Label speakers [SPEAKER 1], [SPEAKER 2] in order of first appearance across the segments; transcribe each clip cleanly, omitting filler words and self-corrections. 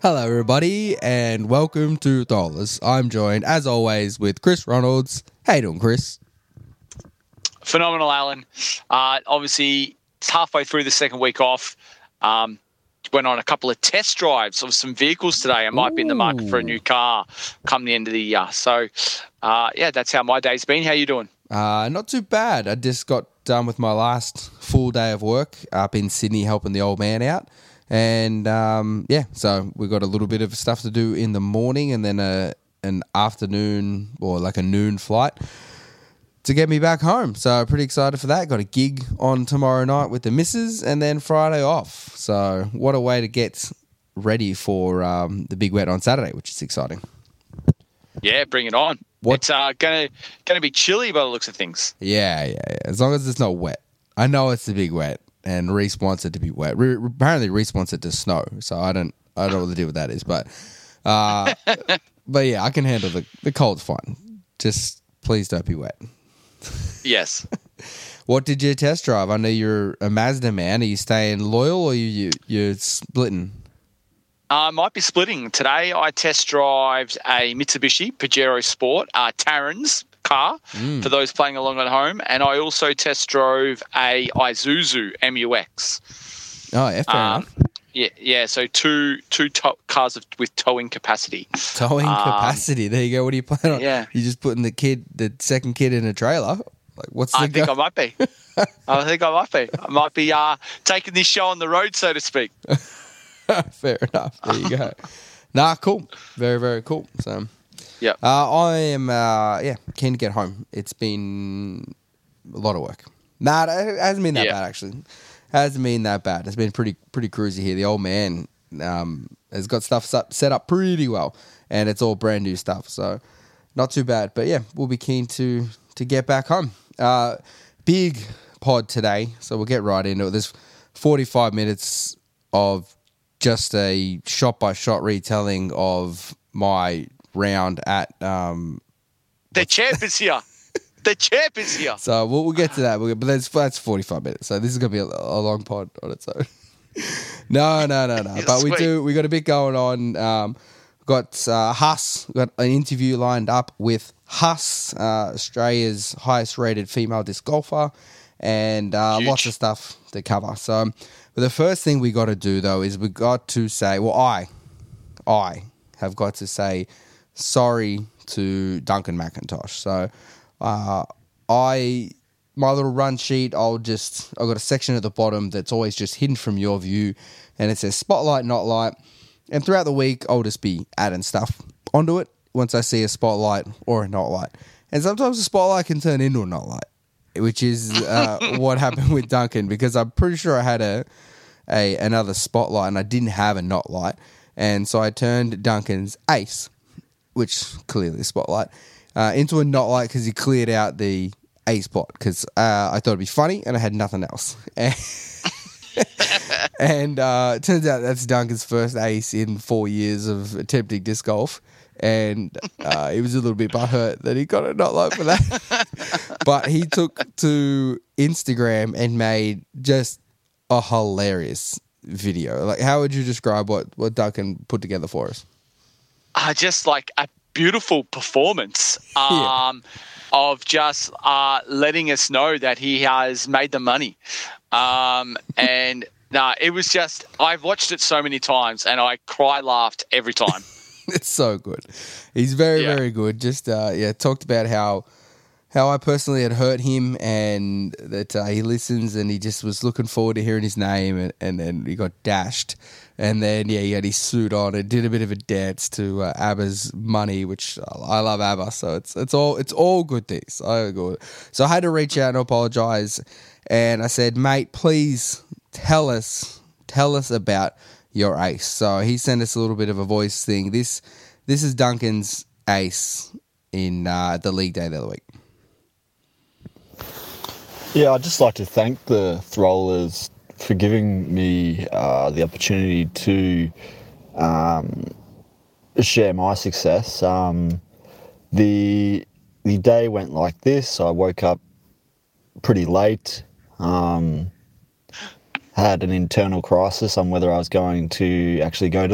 [SPEAKER 1] Hello, everybody, and welcome to Throwlers. I'm joined, as always, with Chris Ronalds. How you doing, Chris?
[SPEAKER 2] Phenomenal, Alan. Obviously, it's halfway through the second week off. Went on a couple of test drives of some vehicles today. I might be in the market for a new car come the end of the year. So, that's how my day's been. How you doing?
[SPEAKER 1] Not too bad. I just got done with my last full day of work up in Sydney helping the old man out. And, so we've got a little bit of stuff to do in the morning and then an afternoon or like a noon flight to get me back home. So pretty excited for that. Got a gig on tomorrow night with the missus and then Friday off. So what a way to get ready for the big wet on Saturday, which is exciting.
[SPEAKER 2] Yeah, bring it on. It's gonna be chilly by the looks of things.
[SPEAKER 1] Yeah. As long as it's not wet. I know it's the big wet. And Reese wants it to be wet. Apparently, Reese wants it to snow. So I don't know what the deal with that is. But yeah, I can handle the cold's fine. Just please don't be wet.
[SPEAKER 2] Yes.
[SPEAKER 1] What did you test drive? I know you're a Mazda man. Are you staying loyal or you're splitting?
[SPEAKER 2] I might be splitting. Today I test drived a Mitsubishi Pajero Sport, Taryn's car, for those playing along at home. And I also test drove a Isuzu MUX.
[SPEAKER 1] Oh, yeah, fair enough.
[SPEAKER 2] Yeah. So two cars with towing capacity.
[SPEAKER 1] Towing capacity. There you go. What are you playing on?
[SPEAKER 2] Yeah.
[SPEAKER 1] You just putting the second kid in a trailer? Like, what's the
[SPEAKER 2] I think I might be. I might be taking this show on the road, so to speak.
[SPEAKER 1] Fair enough. There you go. Cool. Very, very cool. So,
[SPEAKER 2] yeah.
[SPEAKER 1] I am, keen to get home. It's been a lot of work. It hasn't been that bad, actually. Hasn't been that bad. It's been pretty cruisy here. The old man has got stuff set up pretty well, and it's all brand new stuff. So, not too bad. But yeah, we'll be keen to get back home. Big pod today, so we'll get right into it. There's 45 minutes of just a shot-by-shot retelling of my round at...
[SPEAKER 2] the champ is here. The champ is here.
[SPEAKER 1] So we'll get to that. But that's 45 minutes. So this is going to be a long pod on its own. No. But we got a bit going on. Got Huss. Got an interview lined up with Huss, Australia's highest-rated female disc golfer. And lots of stuff to cover. So... But the first thing we got to do, though, is we got to say, I have got to say sorry to Duncan McIntosh. So my little run sheet, I've got a section at the bottom that's always just hidden from your view, and it says spotlight, not light. And throughout the week, I'll just be adding stuff onto it once I see a spotlight or a not light. And sometimes a spotlight can turn into a not light, which is what happened with Duncan, because I'm pretty sure I had another spotlight and I didn't have a not light. And so I turned Duncan's ace, which clearly a spotlight, into a not light because he cleared out the A spot because I thought it'd be funny and I had nothing else. And it turns out that's Duncan's first ace in 4 years of attempting disc golf. And he was a little bit butthurt that he got a not light for that. But he took to Instagram and made just a hilarious video. Like, how would you describe what Duncan put together for us?
[SPEAKER 2] Just like a beautiful performance of just letting us know that he has made the money. It was just, I've watched it so many times and I laughed every time.
[SPEAKER 1] It's so good. He's very, very good. Just, talked about how I personally had hurt him and that he listens and he just was looking forward to hearing his name and then he got dashed. And then, he had his suit on and did a bit of a dance to ABBA's Money, which I love ABBA. So it's all good things. So I had to reach out and apologize. And I said, mate, please tell us about your ace. So he sent us a little bit of a voice thing. This is Duncan's ace in the league day the other week.
[SPEAKER 3] Yeah, I'd just like to thank the Throwlers for giving me the opportunity to share my success. The day went like this. I woke up pretty late, had an internal crisis on whether I was going to actually go to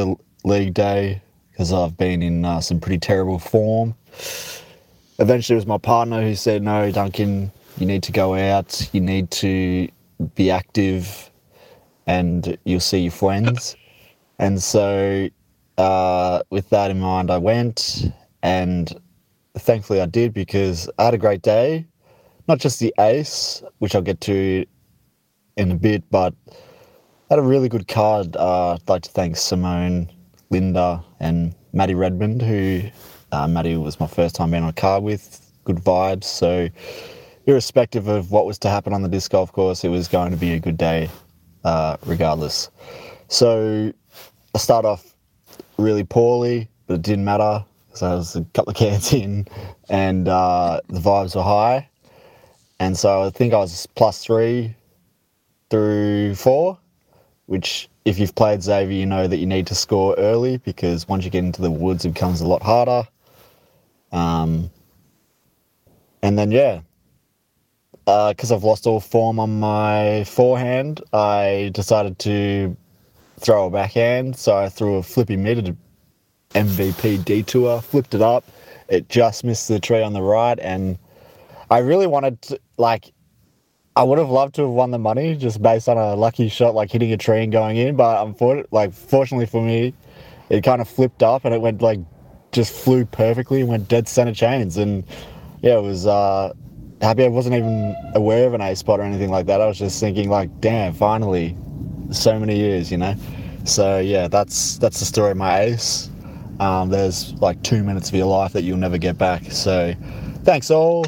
[SPEAKER 3] league day because I've been in some pretty terrible form. Eventually it was my partner who said, no, Duncan, you need to go out, you need to be active and you'll see your friends. And so with that in mind, I went, and thankfully I did, because I had a great day. Not just the ace, which I'll get to in a bit, but I had a really good card. I'd like to thank Simone, Linda and Maddie Redmond, who Maddie was my first time being on a card with. Good vibes. So irrespective of what was to happen on the disc golf course, it was going to be a good day regardless. So I started off really poorly, but it didn't matter because I was a couple of cans in, and the vibes were high. And so I think I was +3 through 4, which if you've played Xavier, you know that you need to score early, because once you get into the woods, it becomes a lot harder. And then, because I've lost all form on my forehand, I decided to throw a backhand. So I threw a flippy mid, an MVP detour, flipped it up. It just missed the tree on the right, and I really wanted to, I would have loved to have won the money just based on a lucky shot, like hitting a tree and going in. But fortunately for me, it kind of flipped up and it went just flew perfectly and went dead center chains. And yeah, it was happy I wasn't even aware of an ace spot or anything like that. I was just thinking damn, finally, so many years, So yeah, that's the story of my ace. There's 2 minutes of your life that you'll never get back. So thanks all.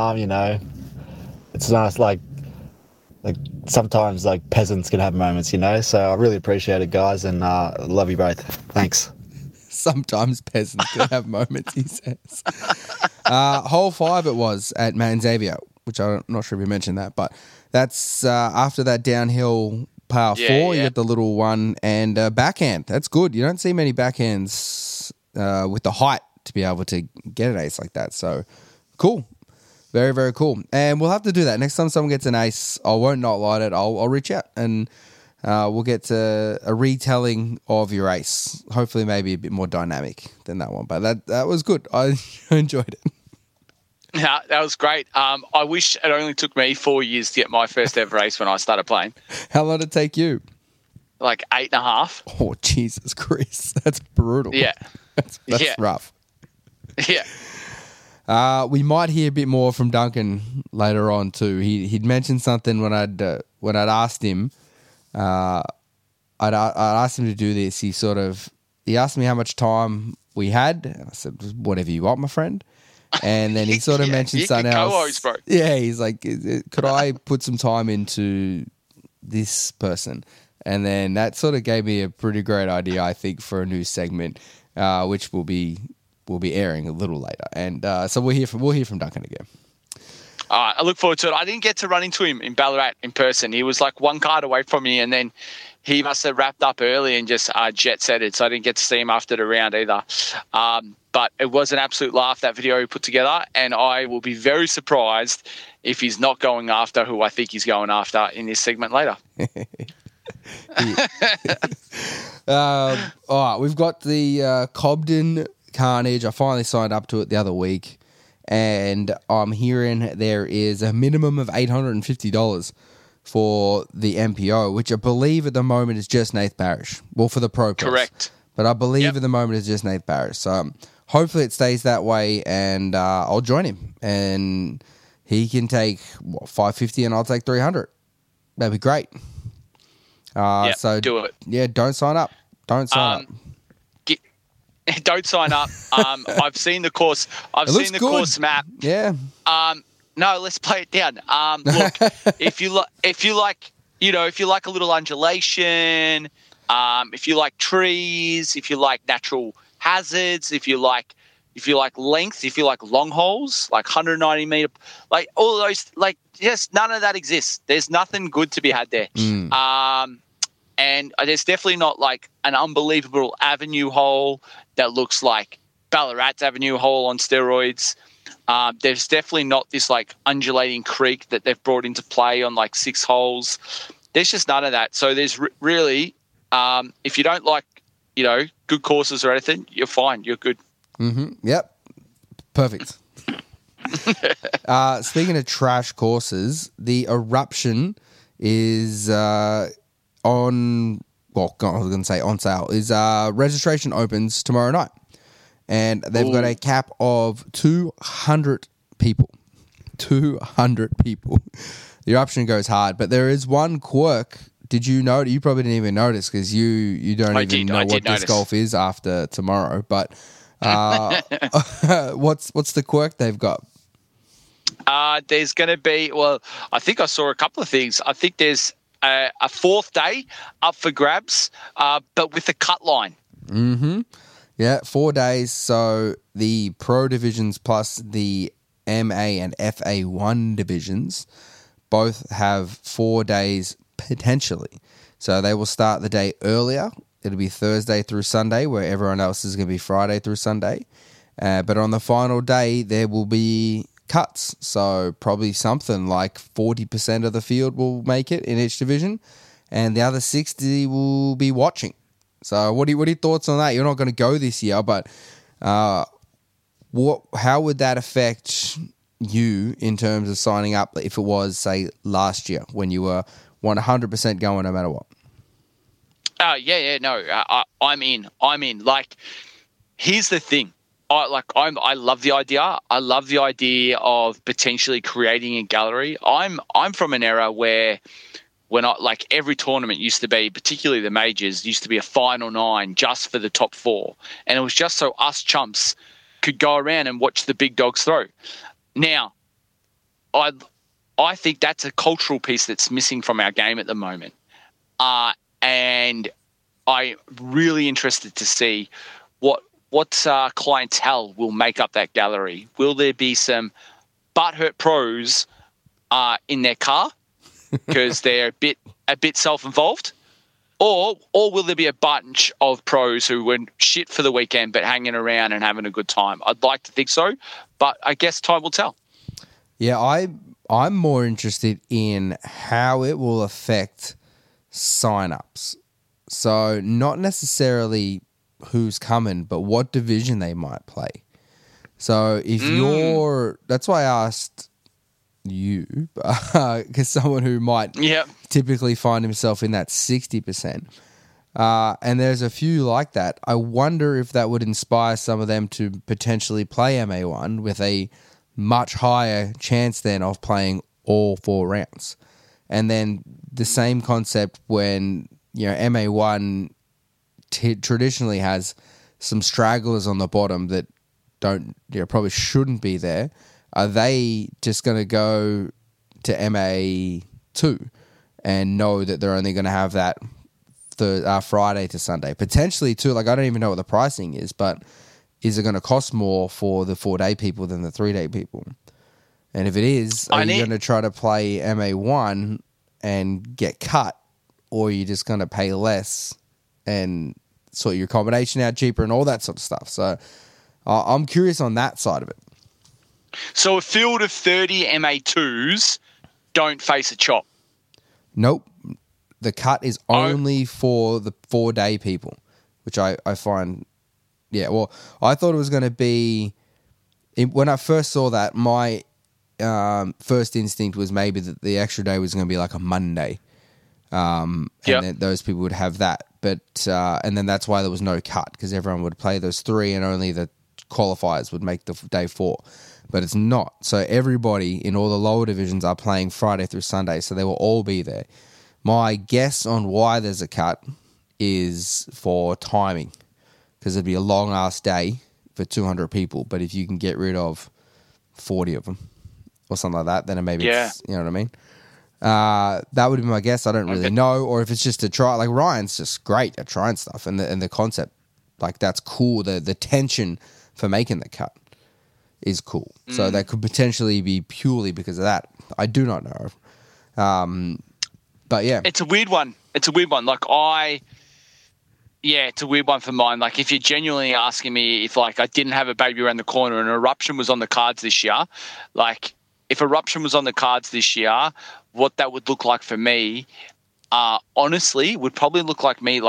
[SPEAKER 3] It's nice, sometimes peasants can have moments, so I really appreciate it, guys, and love you both. Thanks.
[SPEAKER 1] Sometimes peasants can have moments, he says. Hole 5 it was at Matt Xavier, which I'm not sure if you mentioned that, but that's after that downhill par 4, you get the little one and backhand. That's good. You don't see many backhands with the height to be able to get an ace like that. So cool. Very, very cool. And we'll have to do that. Next time someone gets an ace, I won't not light it. I'll reach out and we'll get to a retelling of your ace. Hopefully maybe a bit more dynamic than that one. But that was good. I enjoyed it.
[SPEAKER 2] Yeah, that was great. I wish it only took me 4 years to get my first ever ace when I started playing.
[SPEAKER 1] How long did it take you?
[SPEAKER 2] 8.5.
[SPEAKER 1] Oh, Jesus Christ. That's brutal.
[SPEAKER 2] Yeah.
[SPEAKER 1] That's rough.
[SPEAKER 2] Yeah.
[SPEAKER 1] We might hear a bit more from Duncan later on too. He'd mentioned something when I'd asked him. I'd asked him to do this. He asked me how much time we had. And I said, whatever you want, my friend. And then he sort of mentioned something else.
[SPEAKER 2] Bro.
[SPEAKER 1] Yeah, he's like, could I put some time into this person? And then that sort of gave me a pretty great idea, I think, for a new segment, which will be airing a little later. And so we'll hear from Duncan again.
[SPEAKER 2] I look forward to it. I didn't get to run into him in Ballarat in person. He was one card away from me, and then he must have wrapped up early and just jet-setted, so I didn't get to see him after the round either. But it was an absolute laugh, that video he put together, and I will be very surprised if he's not going after who I think he's going after in this segment later.
[SPEAKER 1] All right, we've got the Cobden Carnage. I finally signed up to it the other week, and I'm hearing there is a minimum of $850 for the MPO, which I believe at the moment is just Nath Parrish. Well, for the Pro Plus.
[SPEAKER 2] Correct.
[SPEAKER 1] But I believe at the moment it's just Nath Parrish. So hopefully it stays that way, and I'll join him. And he can take $550 and I'll take $300. That'd be great. So
[SPEAKER 2] do it.
[SPEAKER 1] Yeah, don't sign up. Don't sign up.
[SPEAKER 2] Don't sign up. I've seen the course. I've seen the course map.
[SPEAKER 1] Yeah.
[SPEAKER 2] No, let's play it down. Look, if you like a little undulation, if you like trees, if you like natural hazards, if you like length, if you like long holes, 190 meter, all of those, yes, none of that exists. There's nothing good to be had there. And there's definitely not an unbelievable avenue hole that looks like Ballarat's avenue hole on steroids. There's definitely not this undulating creek that they've brought into play on 6 holes. There's just none of that. So there's really, if you don't like good courses or anything, you're fine. You're good.
[SPEAKER 1] Yep. Perfect. Speaking of trash courses, the Eruption is on sale. Registration opens tomorrow night. And they've got a cap of 200 people. 200 people. The Eruption goes hard. But there is one quirk. Did you know? You probably didn't even notice because you don't even know what disc golf is after tomorrow. But what's the quirk they've got?
[SPEAKER 2] There's going to be, I think I saw a couple of things. I think there's a fourth day up for grabs, but with a cut line.
[SPEAKER 1] Mm-hmm. Yeah, 4 days. So the Pro divisions plus the MA and FA1 divisions both have 4 days potentially. So they will start the day earlier. It'll be Thursday through Sunday, where everyone else is going to be Friday through Sunday. But on the final day, there will be cuts. So probably something like 40% of the field will make it in each division, and the other 60 will be watching. So what are your thoughts on that? You're not going to go this year, but how would that affect you in terms of signing up if it was, say, last year when you were 100% going no matter what?
[SPEAKER 2] I'm in. Like, here's the thing. I love the idea. I love the idea of potentially creating a gallery. I'm from an era where every tournament used to be, particularly the majors, used to be a final 9 just for the top 4. And it was just so us chumps could go around and watch the big dogs throw. Now, I think that's a cultural piece that's missing from our game at the moment. And I'm really interested to see what clientele will make up that gallery. Will there be some butthurt pros in their car because they're a bit self-involved, or will there be a bunch of pros who were shit for the weekend but hanging around and having a good time? I'd like to think so, but I guess time will tell.
[SPEAKER 1] Yeah, I'm more interested in how it will affect sign-ups. So not necessarily who's coming, but what division they might play. So if that's why I asked you, because someone who might typically find himself in that 60%. And there's a few like that. I wonder if that would inspire some of them to potentially play MA1 with a much higher chance then of playing all 4 rounds. And then the same concept when, MA1 traditionally has some stragglers on the bottom that probably shouldn't be there. Are they just going to go to MA2 and know that they're only going to have that Friday to Sunday? Potentially too, I don't even know what the pricing is, but is it going to cost more for the 4-day people than the 3-day people? And if it is, are you going to try to play MA1 and get cut, or are you just going to pay less and sort your accommodation out cheaper and all that sort of stuff? So I'm curious on that side of it.
[SPEAKER 2] So a field of 30 MA2s don't face a chop? Nope.
[SPEAKER 1] The cut is only for the 4-day people, which I find... Yeah, well, I thought it was going to be... When I first saw that, my first instinct was maybe that the extra day was going to be like a Monday. And then those people would have that. But and then that's why there was no cut, because everyone would play those 3 and only the qualifiers would make the day 4. But it's not. So everybody in all the lower divisions are playing Friday through Sunday, so they will all be there. My guess on why there's a cut is for timing, because it'd be a long-ass day for 200 people. But if you can get rid of 40 of them or something like that, then maybe it's, you know what I mean? That would be my guess. I don't really know. Or if it's just to try, like Ryan's just great at trying stuff, and the concept, like, that's cool. The tension for making the cut is cool. So that could potentially be purely because of that. I do not know. But yeah.
[SPEAKER 2] It's a weird one. It's a weird one. It's a weird one for mine. Like, if you're genuinely asking me if, I didn't have a baby around the corner and Eruption was on the cards this year, if Eruption was on the cards this year, what that would look like for me, honestly, would probably look like me,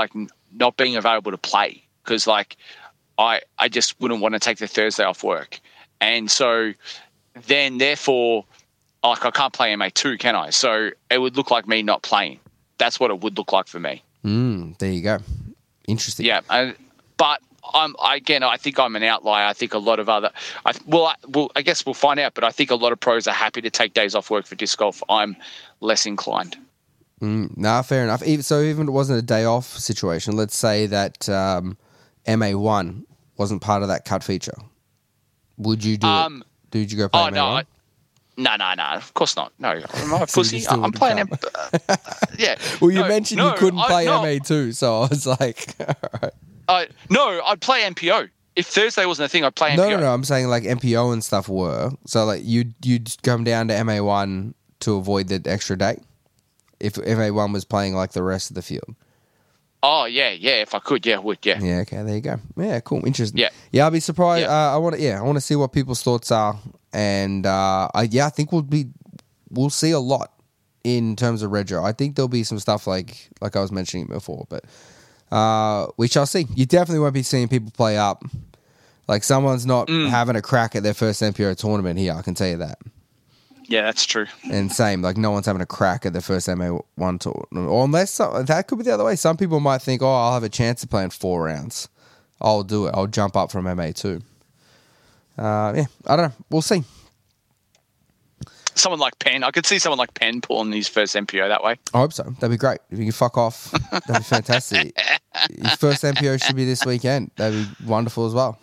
[SPEAKER 2] not being available to play because, like, I just wouldn't want to take the Thursday off work. And so then, therefore, like, I can't play MA2, can I? So it would look like me not playing. That's what it would look like for me.
[SPEAKER 1] There you go. Interesting.
[SPEAKER 2] Yeah. But I think I'm an outlier. I think a lot of other I guess we'll find out, but I think a lot of pros are happy to take days off work for disc golf. I'm less inclined.
[SPEAKER 1] Nah, fair enough. So even if it wasn't a day off situation, let's say that MA1 wasn't part of that cut feature. Would you do it? Did you go play MA1?
[SPEAKER 2] No. Of course not. No, I'm a pussy. I'm playing yeah.
[SPEAKER 1] Well, you mentioned you couldn't play MA2, so I was like, all right.
[SPEAKER 2] No, I'd play MPO. If Thursday wasn't a thing, I'd play MPO.
[SPEAKER 1] No. I'm saying like MPO and stuff were. So like you'd come down to MA1 to avoid the extra day if MA1 was playing like the rest of the field.
[SPEAKER 2] Oh, yeah. If I could, yeah, I would, yeah.
[SPEAKER 1] Yeah, okay, there you go. Yeah, cool, interesting.
[SPEAKER 2] Yeah.
[SPEAKER 1] Yeah, I'll be surprised.
[SPEAKER 2] Yeah.
[SPEAKER 1] I want to see what people's thoughts are. And I think we'll see a lot in terms of Rego. I think there'll be some stuff like I was mentioning before, but we shall see. You definitely won't be seeing people play up. Like someone's not having a crack at their first MPO tournament here, I can tell you that.
[SPEAKER 2] Yeah, that's true.
[SPEAKER 1] And same, like no one's having a crack at their first MA1 tournament. Or unless that could be the other way. Some people might think, oh, I'll have a chance of playing 4 rounds. I'll do it. I'll jump up from MA2. Yeah, I don't know. We'll see.
[SPEAKER 2] Someone like Penn. I could see someone like Penn pulling his first MPO that way.
[SPEAKER 1] I hope so. That'd be great. If you can fuck off, that'd be fantastic. Your first MPO should be this weekend. That'd be wonderful as well.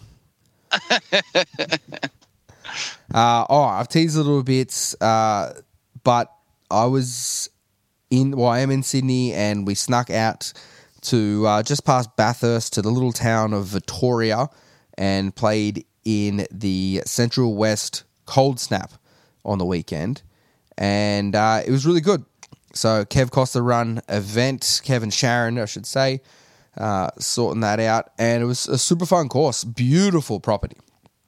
[SPEAKER 1] I've teased a little bit, but I am in Sydney and we snuck out to just past Bathurst to the little town of Victoria and played in the Central West Cold Snap on the weekend. And it was really good. So Kev Costa run event, Kevin Sharon, I should say, sorting that out. And it was a super fun course. Beautiful property.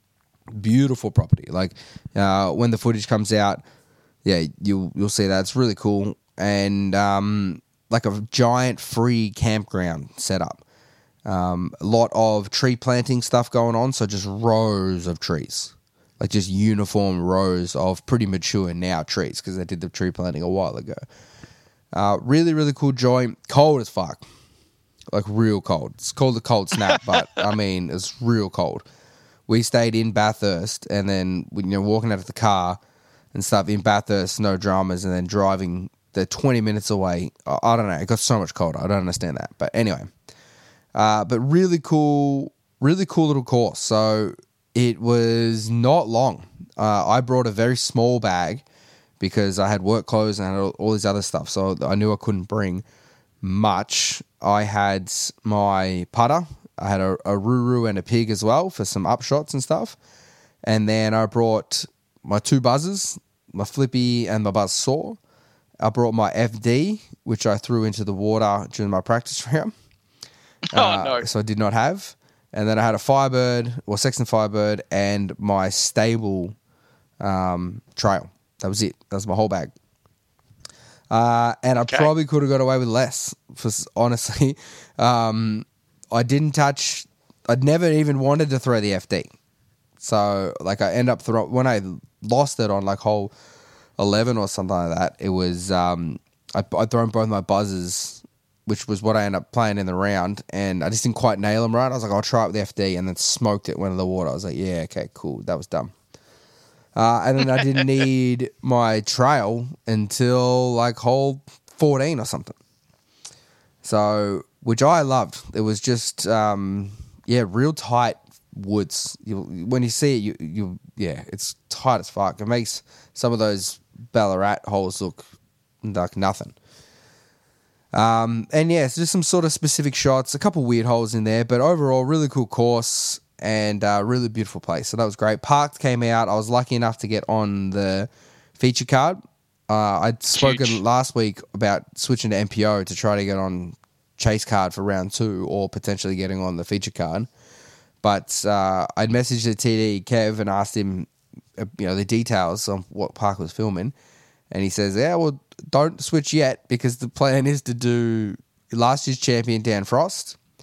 [SPEAKER 1] Like when the footage comes out, yeah, you'll see that. It's really cool. And like a giant free campground setup. A lot of tree planting stuff going on, so just rows of trees. Like just uniform rows of pretty mature now trees because they did the tree planting a while ago. Really, really cool joint. Cold as fuck. Like real cold. It's called the Cold Snap, but I mean, it's real cold. We stayed in Bathurst and then walking out of the car and stuff in Bathurst, no dramas, and then driving the 20 minutes away. I don't know. It got so much colder. I don't understand that. But anyway. But really cool little course. So it was not long. I brought a very small bag because I had work clothes and I had all this other stuff. So I knew I couldn't bring much. I had my putter. I had a Ruru and a pig as well for some upshots and stuff. And then I brought my 2 buzzers, my flippy and my buzz saw. I brought my FD, which I threw into the water during my practice round.
[SPEAKER 2] No.
[SPEAKER 1] So I did not have. And then I had a Firebird, or Sexton Firebird, and my stable trail. That was it. That was my whole bag. And I probably could have got away with less, honestly. I didn't touch... I'd never even wanted to throw the FD. So, like, I end up when I lost it on, like, hole 11 or something like that, it was... I'd thrown both my buzzers, which was what I ended up playing in the round, and I just didn't quite nail them right. I was like, I'll try it with the FD, and then smoked it, went in the water. I was like, yeah, okay, cool. That was dumb. And then I didn't need my trail until, like, hole 14 or something. So... which I loved. It was just, real tight woods. When you see it, it's tight as fuck. It makes some of those Ballarat holes look like nothing. It's just some sort of specific shots, a couple weird holes in there, but overall, really cool course and really beautiful place. So that was great. Parked came out. I was lucky enough to get on the feature card. I'd spoken last week about switching to MPO to try to get on chase card for round 2 or potentially getting on the feature card. But I'd messaged the TD Kev and asked him the details on what Park was filming. And he says, yeah, well, don't switch yet because the plan is to do last year's champion Dan Frost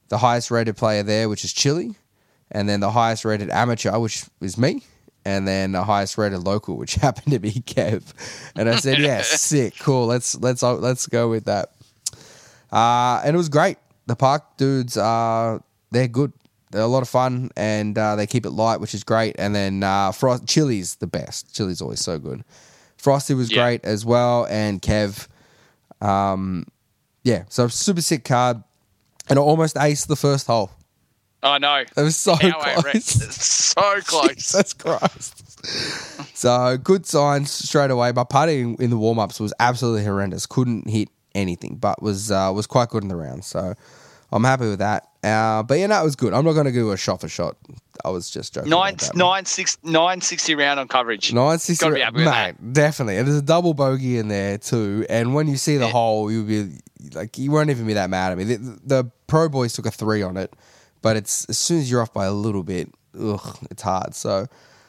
[SPEAKER 1] the highest rated player there, which is Chile, and then the highest rated amateur, which is me, and then the highest rated local, which happened to be Kev. And I said, yeah, sick, cool. Let's go with that. And it was great. The park dudes they're good. They're a lot of fun, and they keep it light, which is great. And then Chili's the best. Chili's always so good. Frosty was great as well, and Kev. So super sick card, and I almost aced the first hole.
[SPEAKER 2] I know.
[SPEAKER 1] It was so close.
[SPEAKER 2] So close.
[SPEAKER 1] Jesus Christ. So good signs straight away. My putting in the warm-ups was absolutely horrendous. Couldn't hit anything, but was quite good in the round. So I'm happy with that. But yeah, no, it was good. I'm not going to do a shot for shot. I was just joking.
[SPEAKER 2] 960 round on coverage.
[SPEAKER 1] 960.
[SPEAKER 2] Gotta be happy with
[SPEAKER 1] mate,
[SPEAKER 2] that.
[SPEAKER 1] Definitely. And there's a double bogey in there too. And when you see the hole, you'll be like, you won't even be that mad at me. The pro boys took a 3 on it, but it's as soon as you're off by a little bit, it's hard. So,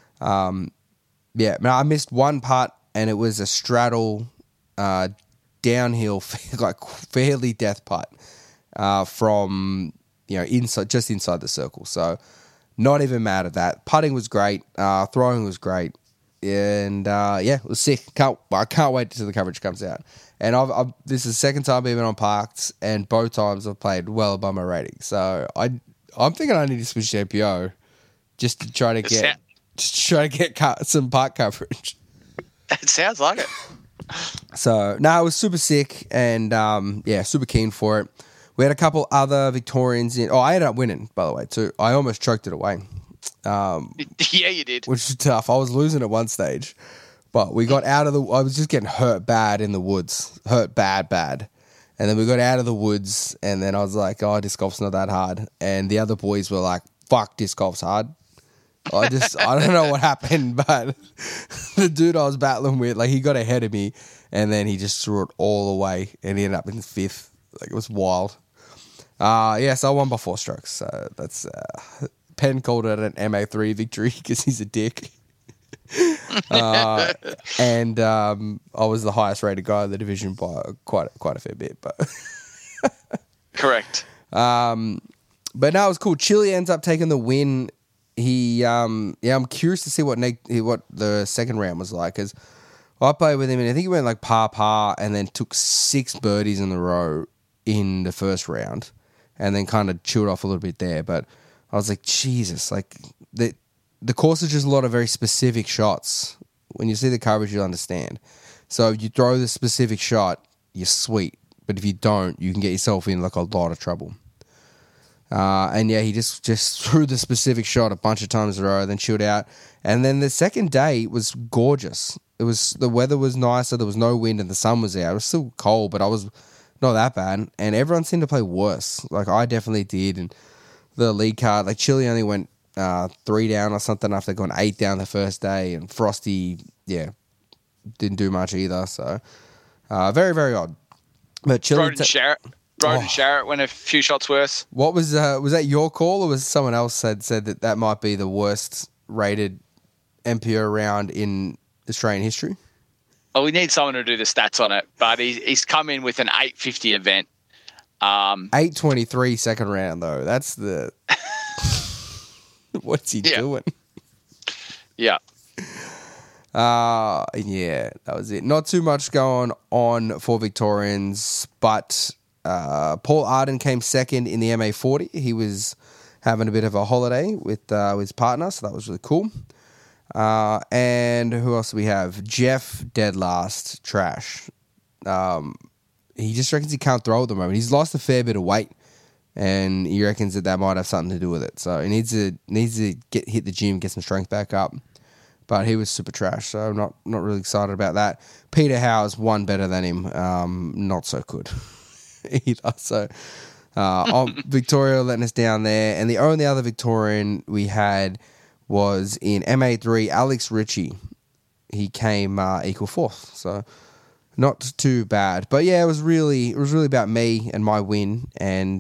[SPEAKER 1] I missed one putt, and it was a straddle, downhill, like fairly death putt, from inside the circle. So, not even mad at that. Putting was great. Throwing was great. And, it was sick. I can't wait till the coverage comes out. And this is the second time I've been on Parks, and both times I've played well above my rating. So, I'm thinking I need to switch to MPO just to try to get some park coverage.
[SPEAKER 2] It sounds like it.
[SPEAKER 1] So, no, it was super sick, and, super keen for it. We had a couple other Victorians in. Oh, I ended up winning, by the way, too. I almost choked it away.
[SPEAKER 2] Yeah, you did.
[SPEAKER 1] Which was tough. I was losing at one stage, but we got out of I was just getting hurt bad in the woods. Hurt bad. And then we got out of the woods, and then I was like, oh, disc golf's not that hard. And the other boys were like, fuck, disc golf's hard. I don't know what happened, but the dude I was battling with, like, he got ahead of me, and then he just threw it all away, and he ended up in 5th. Like, it was wild. So I won by 4 strokes. So that's Penn called it an MA3 victory because he's a dick. And I was the highest rated guy in the division by quite a fair bit, but
[SPEAKER 2] correct.
[SPEAKER 1] But no, it was cool. Chile ends up taking the win. I'm curious to see what the second round was like, because I played with him, and I think he went like par, and then took 6 birdies in a row in the first round, and then kind of chilled off a little bit there. But I was like, Jesus, like the course is just a lot of very specific shots. When you see the coverage, you'll understand. So if you throw the specific shot, you're sweet. But if you don't, you can get yourself in like a lot of trouble. He just threw the specific shot a bunch of times in a row, then chilled out. And then the second day was gorgeous. The weather was nicer, there was no wind, and the sun was out. It was still cold, but I was not that bad. And everyone seemed to play worse. Like, I definitely did. And the lead card, like, Chile only went 3 down or something after going 8 down the first day, and Frosty, didn't do much either. So, very, very odd. But Chile...
[SPEAKER 2] Broden Sharrett went a few shots worse.
[SPEAKER 1] What was that your call, or was someone else said that might be the worst rated MPO round in Australian history?
[SPEAKER 2] Well, we need someone to do the stats on it, but he's come in with an 850 event.
[SPEAKER 1] 823 second round though. That's the what's he doing?
[SPEAKER 2] Yeah.
[SPEAKER 1] That was it. Not too much going on for Victorians, but Paul Arden came second in the MA40. He was having a bit of a holiday with his partner, so that was really cool. And who else do we have? Jeff, dead last, trash. He just reckons he can't throw at the moment. He's lost a fair bit of weight, and he reckons that might have something to do with it. So he needs to hit the gym, get some strength back up. But he was super trash, so I'm not really excited about that. Peter Howe's one better than him. Not so good either. So Victoria letting us down there. And the only other Victorian we had was in MA3, Alex Ritchie. He came equal 4th, so not too bad. But yeah, it was really about me and my win, and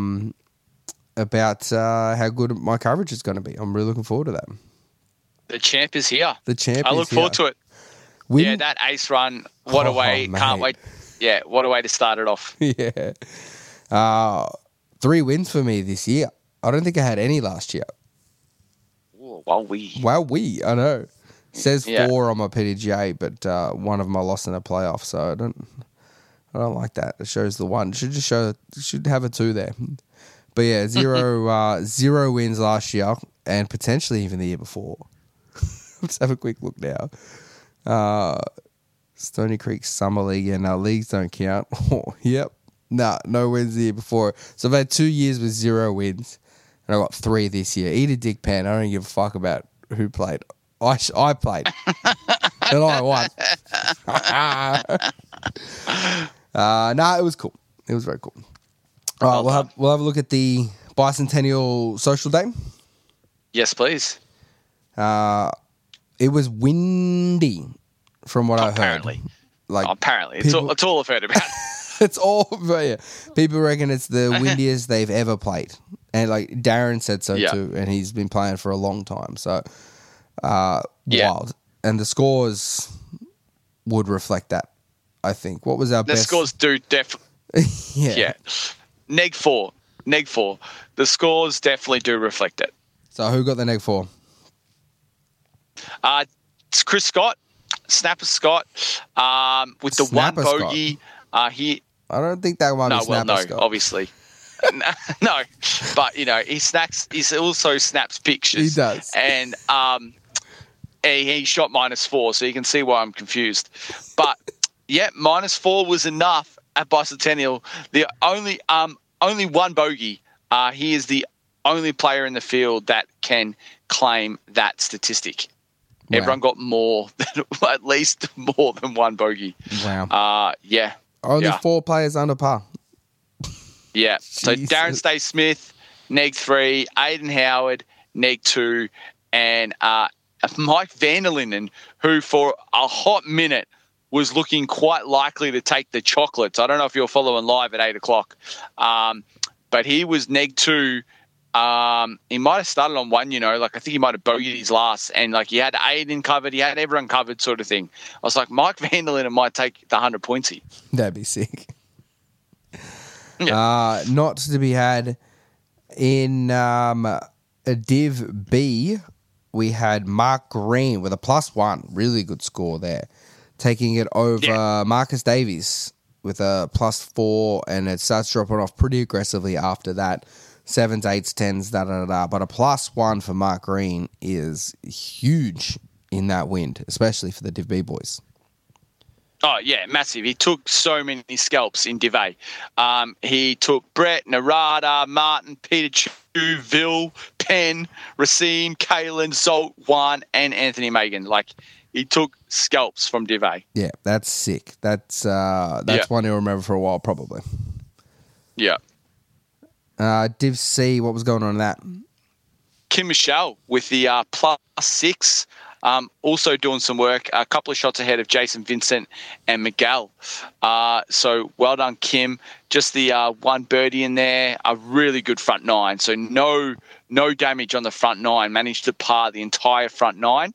[SPEAKER 1] about how good my coverage is going to be. I'm really looking forward to that.
[SPEAKER 2] The champ is here.
[SPEAKER 1] I
[SPEAKER 2] look forward to it. Yeah, that ace run. What a way. Can't wait. Yeah, what a way to start it off.
[SPEAKER 1] Yeah. 3 wins for me this year. I don't think I had any last year.
[SPEAKER 2] Ooh,
[SPEAKER 1] I know. Says
[SPEAKER 2] Yeah.
[SPEAKER 1] 4 on my PDGA, but one of them I lost in a playoff, so I don't like that. It shows the 1. Should have a 2 there. But yeah, 0 wins last year and potentially even the year before. Let's have a quick look now. Stony Creek Summer League, and our leagues don't count. Yep. No wins the year before. So I've had 2 years with 0 wins, and I got 3 this year. Eat a dick pan. I don't give a fuck about who played. I played, and I won. It was cool. It was very cool. All right, we'll have a look at the Bicentennial Social Day.
[SPEAKER 2] Yes, please.
[SPEAKER 1] It was windy, from what I heard.
[SPEAKER 2] Apparently.
[SPEAKER 1] Like
[SPEAKER 2] Apparently.
[SPEAKER 1] people-
[SPEAKER 2] It's all I've heard about.
[SPEAKER 1] It's all yeah. People reckon it's the windiest they've ever played, and like Darren said so too, and he's been playing for a long time. So wild, and the scores would reflect that. I think. What was our best?
[SPEAKER 2] The scores do definitely. Yeah. Neg 4. The scores definitely do reflect it.
[SPEAKER 1] So who got the neg 4?
[SPEAKER 2] It's Chris Scott, Snapper Scott, with the
[SPEAKER 1] Snapper
[SPEAKER 2] 1 bogey. He
[SPEAKER 1] I don't think that one was Snapper Scott.
[SPEAKER 2] Obviously. No, but he's also snaps pictures.
[SPEAKER 1] He does.
[SPEAKER 2] And he shot -4, so you can see why I'm confused. But yeah, -4 was enough at Bicentennial. The only 1 bogey. He is the only player in the field that can claim that statistic.
[SPEAKER 1] Wow.
[SPEAKER 2] Everyone got at least more than 1 bogey.
[SPEAKER 1] Wow.
[SPEAKER 2] Yeah.
[SPEAKER 1] Only 4 players under par.
[SPEAKER 2] Yeah. So
[SPEAKER 1] Jesus.
[SPEAKER 2] Darren Stay-Smith, neg 3, Aiden Howard, neg 2, and Mike Vanderlinden, who for a hot minute was looking quite likely to take the chocolates. I don't know if you're following live at 8 o'clock, but he was neg 2. He might have started on 1, I think he might have bogeyed his last, and he had Aiden covered, he had everyone covered, sort of thing. I was like, Mike Vanderlinden might take the 100 pointsy.
[SPEAKER 1] That'd be sick.
[SPEAKER 2] Yeah.
[SPEAKER 1] Not to be had in Div B. We had Mark Green with a +1, really good score there, taking it over Marcus Davies with a +4, and it starts dropping off pretty aggressively after that. 7s, 8s, 10s, But a +1 for Mark Green is huge in that wind, especially for the Div B boys.
[SPEAKER 2] Oh, yeah, massive. He took so many scalps in Div A. He took Brett, Narada, Martin, Peter Chu, Vil, Penn, Racine, Kalen, Zolt, Juan, and Anthony Megan. He took scalps from Div A.
[SPEAKER 1] Yeah, that's sick. That's one you'll remember for a while, probably.
[SPEAKER 2] Yeah.
[SPEAKER 1] Div C, what was going on in that?
[SPEAKER 2] Kim Michelle with the +6. Also doing some work, a couple of shots ahead of Jason Vincent and Miguel. So well done, Kim. Just the 1 birdie in there, a really good front 9. So no damage on the front 9. Managed to par the entire front 9.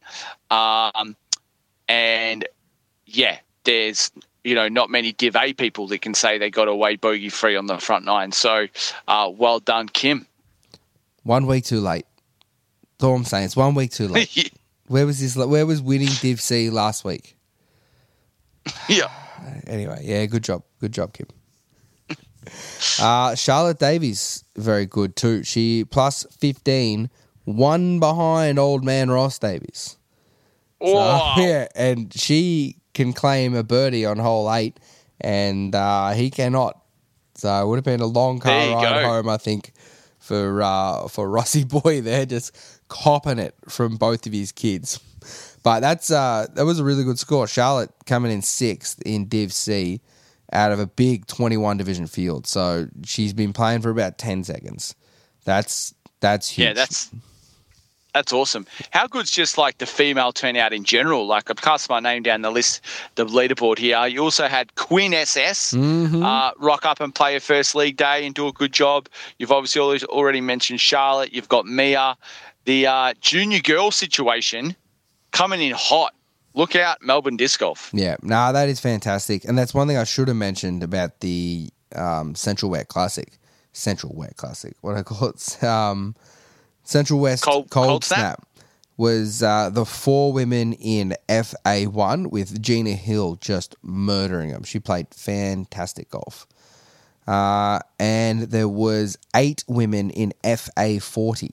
[SPEAKER 2] And yeah, there's not many Div A people that can say they got away bogey free on the front 9. So well done, Kim.
[SPEAKER 1] 1 week too late. That's all I'm saying. It's 1 week too late. Where was winning Div C last week?
[SPEAKER 2] Yeah.
[SPEAKER 1] Anyway, yeah, good job, Kim. Charlotte Davies, very good too. She +15, 1 behind old man Ross Davies.
[SPEAKER 2] Oh.
[SPEAKER 1] So, yeah, and she can claim a birdie on hole 8, and he cannot. So it would have been a long car ride home, I think, for Rossi boy there, just copping it from both of his kids. But that was a really good score. Charlotte coming in 6th in Div C out of a big 21 division field. So she's been playing for about 10 seconds. That's huge.
[SPEAKER 2] Yeah, that's awesome. How good's just the female turnout in general? I've cast my name down the list, the leaderboard here. You also had Queen SS rock up and play her first league day and do a good job. You've obviously already mentioned Charlotte. You've got Mia. The junior girl situation coming in hot. Look out, Melbourne Disc Golf.
[SPEAKER 1] Yeah, that is fantastic. And that's one thing I should have mentioned about the Central Wet Classic. Central Wet Classic. What I call it, Central West
[SPEAKER 2] Cold Snap
[SPEAKER 1] was the 4 women in FA1 with Gina Hill just murdering them. She played fantastic golf. And there was 8 women in FA40.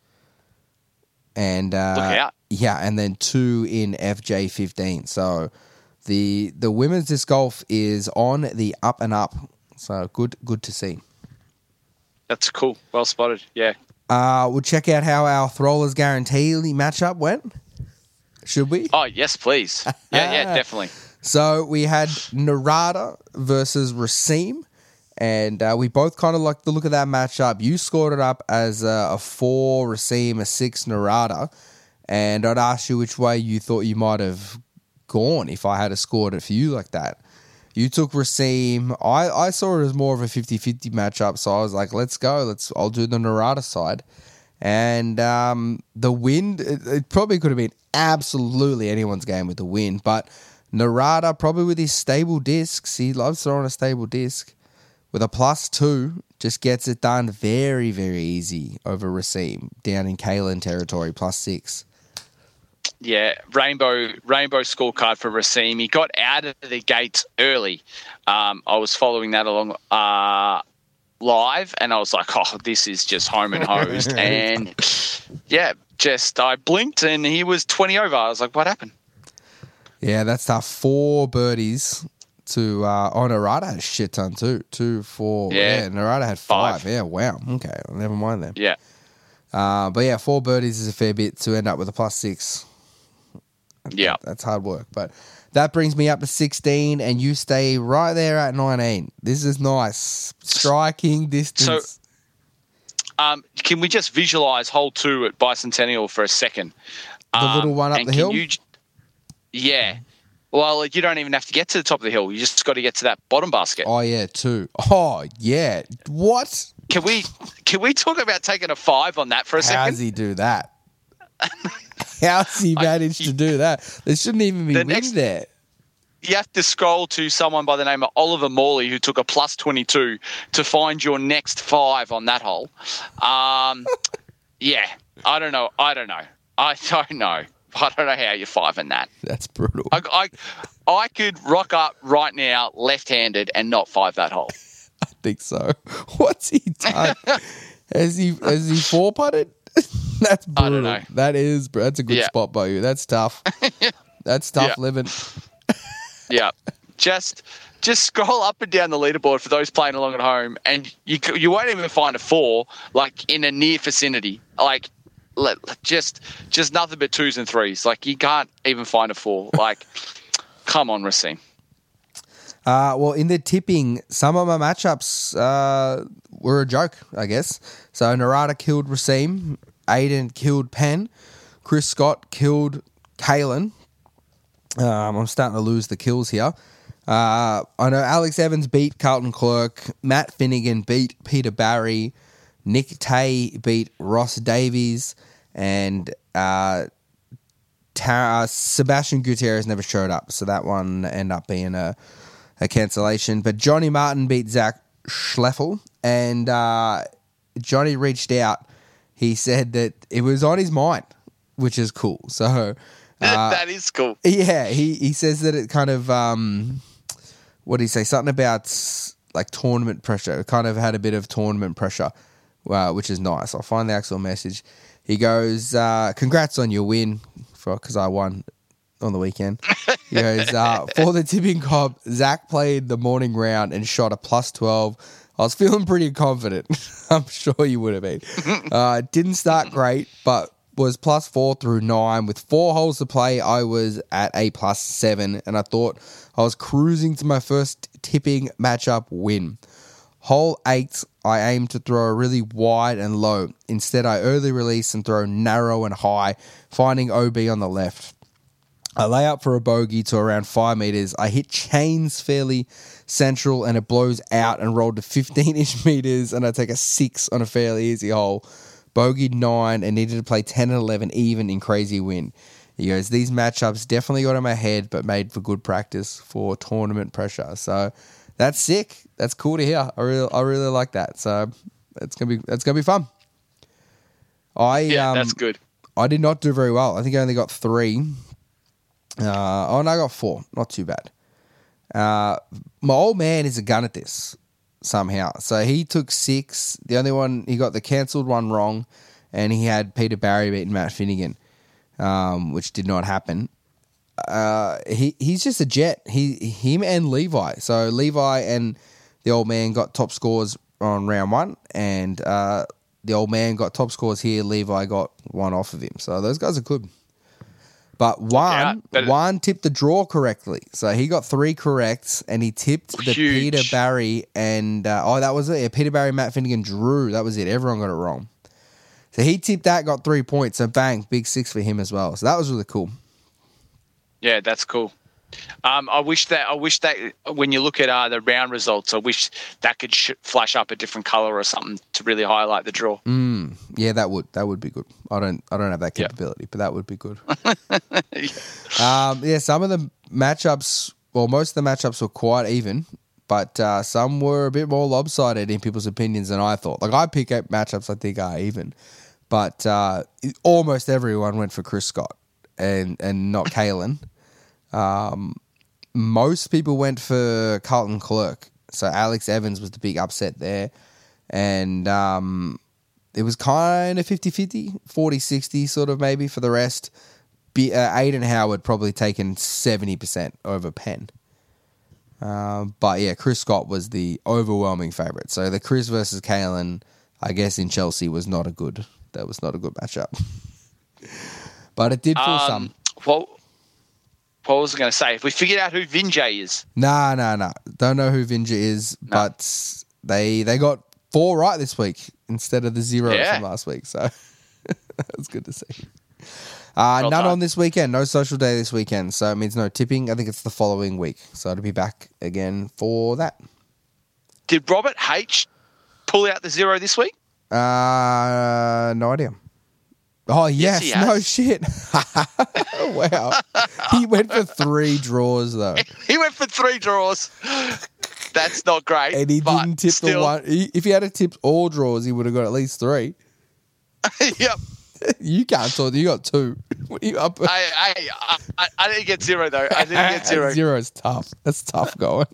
[SPEAKER 1] And
[SPEAKER 2] look out.
[SPEAKER 1] Yeah, and then 2 in FJ15. So the women's disc golf is on the up and up. So good to see.
[SPEAKER 2] That's cool. Well spotted. Yeah.
[SPEAKER 1] We'll check out how our Throwlers Guarantee matchup went. Should we?
[SPEAKER 2] Oh, yes, please. Yeah, definitely.
[SPEAKER 1] So we had Narada versus Racine, and we both kind of liked the look of that matchup. You scored it up as a 4 Racine, a 6 Narada, and I'd ask you which way you thought you might have gone if I had scored it for you like that. You took Racine. I saw it as more of a 50-50 matchup, so I was like, let's go. I'll do the Narada side. And the wind, it probably could have been absolutely anyone's game with the wind, but Narada, probably with his stable discs, he loves throwing a stable disc, with a +2, just gets it done very, very easy over Racine, down in Kalen territory, +6.
[SPEAKER 2] Yeah, rainbow scorecard for Racine. He got out of the gates early. I was following that along live, and I was like, oh, this is just home and hosed. And yeah, I blinked and he was 20 over. I was like, what happened?
[SPEAKER 1] Yeah, that's tough. 4 birdies to Narada had a shit ton too. 2, 4. Yeah, Narada had 5. Yeah, wow. Okay, never mind then.
[SPEAKER 2] Yeah.
[SPEAKER 1] But yeah, 4 birdies is a fair bit to end up with a +6.
[SPEAKER 2] Yeah.
[SPEAKER 1] That's hard work. But that brings me up to 16, and you stay right there at 19. This is nice. Striking distance.
[SPEAKER 2] So, can we just visualize hole 2 at Bicentennial for a second?
[SPEAKER 1] The little one up the hill?
[SPEAKER 2] Yeah. Well, you don't even have to get to the top of the hill. You just got to get to that bottom basket.
[SPEAKER 1] Oh, yeah, 2. Oh, yeah. What?
[SPEAKER 2] Can we talk about taking a 5 on that for a second?
[SPEAKER 1] How does he do that? How's he managed to do that? There shouldn't even be wind there.
[SPEAKER 2] You have to scroll to someone by the name of Oliver Morley, who took a +22 to find your next 5 on that hole. Yeah, I don't know. I don't know how you're 5 in that.
[SPEAKER 1] That's brutal.
[SPEAKER 2] I could rock up right now left-handed and not 5 that hole.
[SPEAKER 1] I think so. What's he done? Has he 4-putted? That's brutal.
[SPEAKER 2] I don't know.
[SPEAKER 1] That's a good spot by you. That's tough. That's tough living.
[SPEAKER 2] Yeah. Just scroll up and down the leaderboard for those playing along at home, and you won't even find a 4 like in a near vicinity. Like just nothing but 2s and 3s. Like you can't even find a 4. Like, come on, Racine.
[SPEAKER 1] Well, in the tipping, some of my matchups were a joke, I guess. So Narada killed Racine, Aiden killed Penn, Chris Scott killed Kalen. I'm starting to lose the kills here. I know Alex Evans beat Carlton Clerk, Matt Finnegan beat Peter Barry, Nick Tay beat Ross Davies, and Sebastian Gutierrez never showed up, so that one ended up being a cancellation. But Johnny Martin beat Zach Schleffel, and Johnny reached out. He said that it was on his mind, which is cool. So
[SPEAKER 2] that is cool.
[SPEAKER 1] Yeah, he says that it kind of what did he say? Something about like tournament pressure. It kind of had a bit of tournament pressure, which is nice. I'll find the actual message. He goes, "Congrats on your win," because I won on the weekend. He goes, for the tipping comp, Zach played the morning round and shot a +12. I was feeling pretty confident. I'm sure you would have been. Didn't start great, but was +4 through 9. With 4 holes to play, I was at a +7, and I thought I was cruising to my first tipping matchup win. Hole 8, I aimed to throw really wide and low. Instead, I early release and throw narrow and high, finding OB on the left. I lay up for a bogey to around 5 meters. I hit chains fairly central, and it blows out and rolled to 15-ish meters, and I take a 6 on a fairly easy hole. Bogeyed 9 and needed to play 10 and 11 even in crazy wind. He goes, these matchups definitely got in my head, but made for good practice for tournament pressure. So That's sick. That's cool to hear. I really like that. So that's gonna be fun.
[SPEAKER 2] That's good.
[SPEAKER 1] I did not do very well. I think I only got 3. No, I got 4. Not too bad. My old man is a gun at this somehow. So he took 6. The only one, he got the cancelled one wrong, and he had Peter Barry beating Matt Finnegan, which did not happen. He's just a jet. Him and Levi. So Levi and the old man got top scores on round 1, and the old man got top scores here. Levi got 1 off of him. So those guys are good. But one tipped the draw correctly. So he got 3 correct, and he tipped the Peter Barry and that was it. Yeah, Peter Barry, Matt Finnegan drew. That was it. Everyone got it wrong. So he tipped that, got 3 points. So bang, big 6 for him as well. So that was really cool.
[SPEAKER 2] Yeah, that's cool. I wish that when you look at the round results, I wish that could flash up a different color or something to really highlight the draw.
[SPEAKER 1] Yeah, that would be good. I don't have that capability, but that would be good. Some of the matchups, well, most of the matchups were quite even, but some were a bit more lopsided in people's opinions than I thought. Like I pick up matchups I think are even, but almost everyone went for Chris Scott and not Kalen. Most people went for Carlton Clerk. So Alex Evans was the big upset there. And it was kind of 50-50, 40-60 sort of maybe for the rest. Aiden Howard probably taken 70% over Penn. But yeah, Chris Scott was the overwhelming favourite. So the Chris versus Kalen, I guess in Chelsea was not a good matchup. But it did fool some.
[SPEAKER 2] Well, what was I going to say? If we figured out who Vinjay is.
[SPEAKER 1] Nah. Don't know who Vinjay is, but they got 4 right this week instead of the 0 from last week. So that's good to see. None on this weekend. No social day this weekend. So it means no tipping. I think it's the following week. So I'll be back again for that.
[SPEAKER 2] Did Robert H pull out the 0 this week?
[SPEAKER 1] No idea. Oh, yes. No shit. Wow. He went for 3 draws, though.
[SPEAKER 2] He went for 3 draws. That's not great.
[SPEAKER 1] And he didn't tip the one. If he had tipped all draws, he would have got at least 3.
[SPEAKER 2] Yep.
[SPEAKER 1] You can't talk. You got 2. What are you up?
[SPEAKER 2] I didn't get 0, though. I didn't get 0.
[SPEAKER 1] 0 is tough. That's tough going.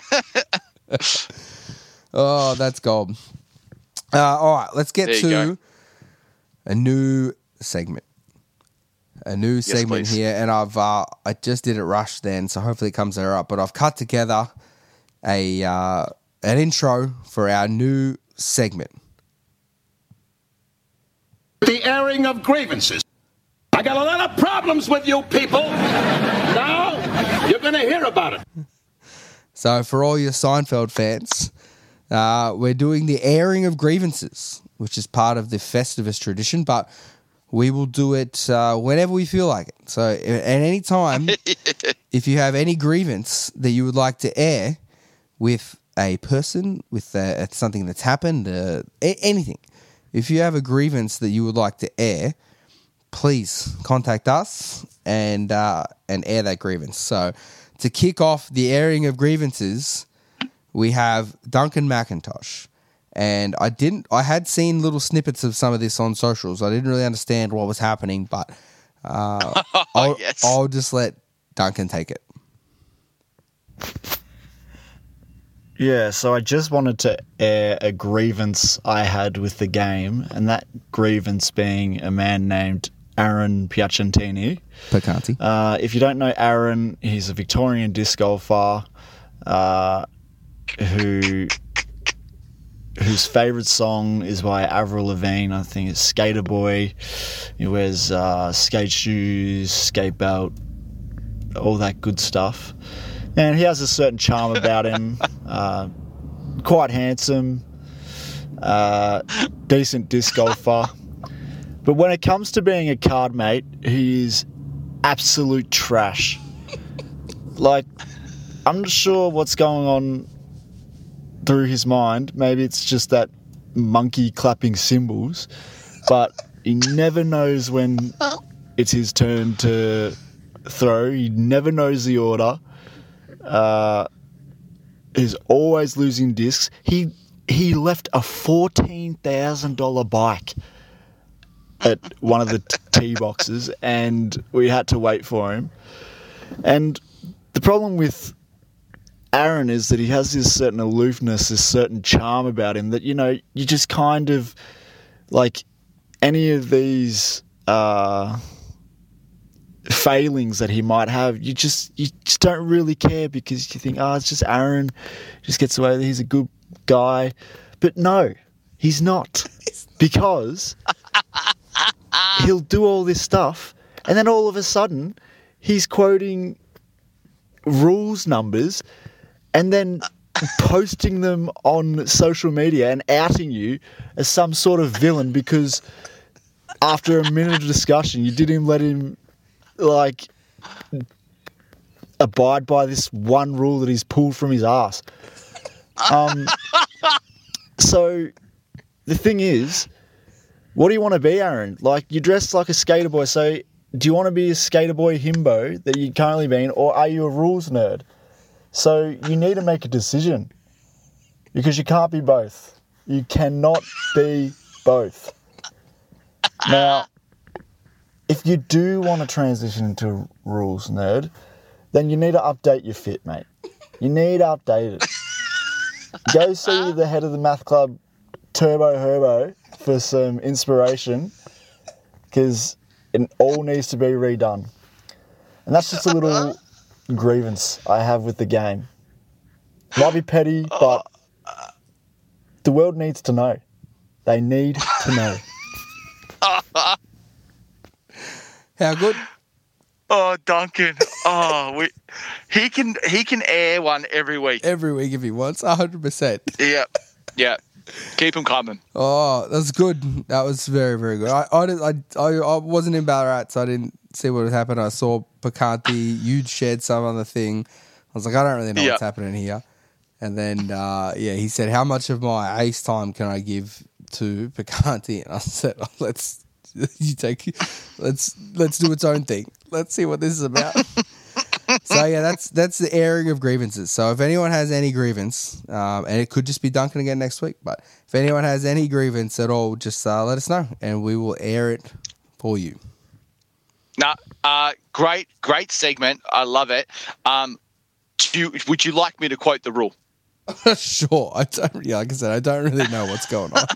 [SPEAKER 1] Oh, that's gold. All right, let's get to a new segment. Here, and I just did it rush then, so hopefully it comes there up. But I've cut together an intro for our new segment.
[SPEAKER 4] The airing of grievances. I got a lot of problems with you people. Now you're going to hear about it.
[SPEAKER 1] So for all your Seinfeld fans, we're doing the airing of grievances, which is part of the Festivus tradition, but we will do it whenever we feel like it. So at any time, if you have any grievance that you would like to air with a person, with something that's happened, anything, if you have a grievance that you would like to air, please contact us and air that grievance. So to kick off the airing of grievances, we have Duncan McIntosh. And I had seen little snippets of some of this on socials. I didn't really understand what was happening, but I'll just let Duncan take it.
[SPEAKER 3] Yeah, so I just wanted to air a grievance I had with the game, and that grievance being a man named Aaron Piacentini. If you don't know Aaron, he's a Victorian disc golfer whose favourite song is by Avril Lavigne. I think it's Skater Boy. He wears skate shoes, skate belt, all that good stuff. And he has a certain charm about him. Quite handsome, decent disc golfer. But when it comes to being a card mate, he is absolute trash. Like, I'm not sure what's going on through his mind. Maybe it's just that monkey clapping cymbals, but he never knows when it's his turn to throw. He never knows the order. is always losing discs. He left a $14,000 bike at one of the tee boxes, and we had to wait for him. And the problem with Aaron is that he has this certain aloofness, this certain charm about him that, you know, you just kind of, like, any of these failings that he might have, you just don't really care because you think, it's just Aaron, just gets away with it, he's a good guy. But no, he's not, because he'll do all this stuff and then all of a sudden he's quoting rules numbers and then posting them on social media and outing you as some sort of villain because after a minute of discussion you didn't let him, like, abide by this one rule that he's pulled from his ass. So the thing is, what do you want to be, Aaron? Like, you dress like a skater boy, so do you want to be a skater boy himbo that you're currently being, or are you a rules nerd? So you need to make a decision, because you can't be both. You cannot be both. Now, if you do want to transition into a rules nerd, then you need to update your fit, mate. You need to update it. Go see the head of the math club, Turbo Herbo, for some inspiration, because it all needs to be redone. And that's just a little grievance I have with the game. Might be petty, but the world needs to know. They need to know.
[SPEAKER 1] How good?
[SPEAKER 2] Oh, Duncan. He can air one every week.
[SPEAKER 1] Every week if he wants, 100%.
[SPEAKER 2] Yeah. Keep him coming.
[SPEAKER 1] Oh, that's good. That was very, very good. I wasn't in Ballarat, so I didn't see what had happened. I saw Picanti. You'd shared some other thing. I was like, I don't really know what's happening here. And then, he said, how much of my ace time can I give to Picanti? And I said, let's do its own thing. Let's see what this is about. So yeah, that's the airing of grievances. So if anyone has any grievance, and it could just be Duncan again next week, but if anyone has any grievance at all, just let us know and we will air it for you.
[SPEAKER 2] Great segment. I love it. Would you like me to quote the rule?
[SPEAKER 1] Sure. Like I said, I don't really know what's going on.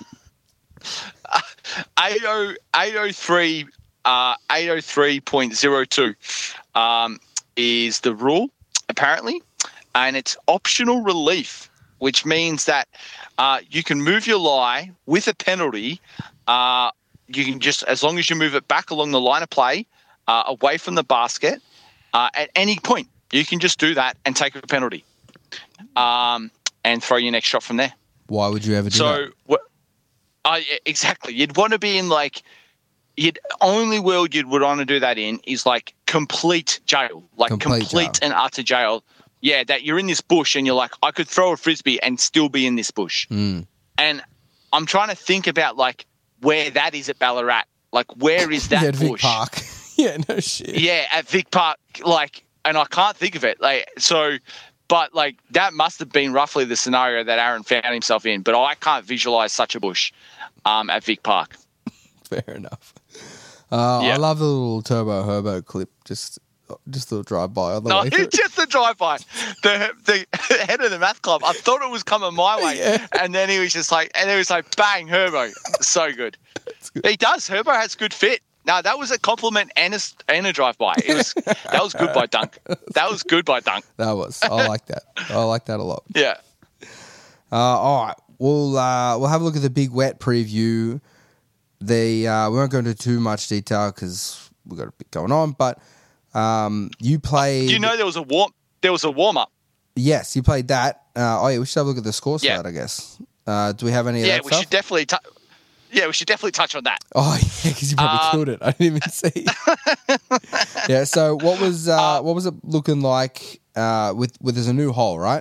[SPEAKER 2] 803.02 is the rule, apparently, and it's optional relief, which means that you can move your lie with a penalty. You can just, as long as you move it back along the line of play, away from the basket, at any point, you can just do that and take a penalty, and throw your next shot from there.
[SPEAKER 1] Why would you ever do that?
[SPEAKER 2] Exactly. You'd want to be in only world you would want to do that in is like complete jail, complete and utter jail. Yeah, that you're in this bush and you're like, I could throw a frisbee and still be in this bush. And I'm trying to think about like where that is at Ballarat. Like, where is that bush?
[SPEAKER 1] Vic Park. Yeah, no shit.
[SPEAKER 2] Yeah, at Vic Park. And I can't think of it. But that must have been roughly the scenario that Aaron found himself in. But I can't visualize such a bush at Vic Park.
[SPEAKER 1] Fair enough. I love the little Turbo Herbo clip. Just a little drive-by on the way through.
[SPEAKER 2] Just a drive-by. The head of the math club, I thought it was coming my way. Yeah. And then he was just like, bang, Herbo. So good. He does. Herbo has good fit. No, that was a compliment and a drive-by. That was good by Dunk. That was good by Dunk.
[SPEAKER 1] That was. I like that. I like that a lot.
[SPEAKER 2] Yeah.
[SPEAKER 1] All right. We'll have a look at the Big Wet preview. We won't go into too much detail because we've got a bit going on. But you played.
[SPEAKER 2] Do you know there was a warm up?
[SPEAKER 1] Yes, you played that. We should have a look at the scores for that, I guess. Do we have any of that stuff?
[SPEAKER 2] We should definitely touch on that.
[SPEAKER 1] Oh yeah, because you probably killed it. I didn't even see. Yeah. So what was it looking like? With there's a new hole, right?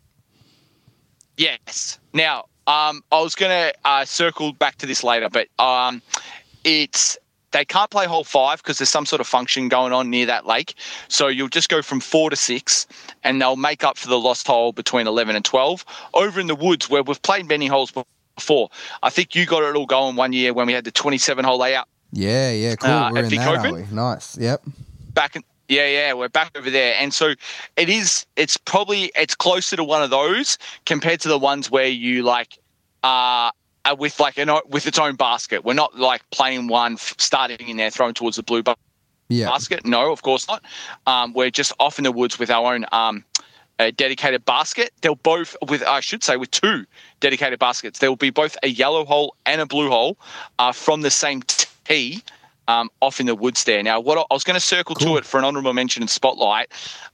[SPEAKER 2] Yes. Now, I was going to circle back to this later, but it's they can't play hole 5 because there's some sort of function going on near that lake. So you'll just go from 4 to 6, and they'll make up for the lost hole between 11 and 12 over in the woods where we've played many holes before. I think you got it all going one year when we had the 27-hole layout.
[SPEAKER 1] Yeah, cool. We're in that, aren't we? Nice. Yep.
[SPEAKER 2] We're back over there. And so it's closer to one of those compared to the ones where you like with with its own basket. We're not like playing one starting in there throwing towards the blue basket. No, of course not. We're just off in the woods with our own a dedicated basket. They'll both with 2 dedicated baskets. There will be both a yellow hole and a blue hole from the same tee off in the woods there. Now, what I was going to circle to it for an honourable mention and spotlight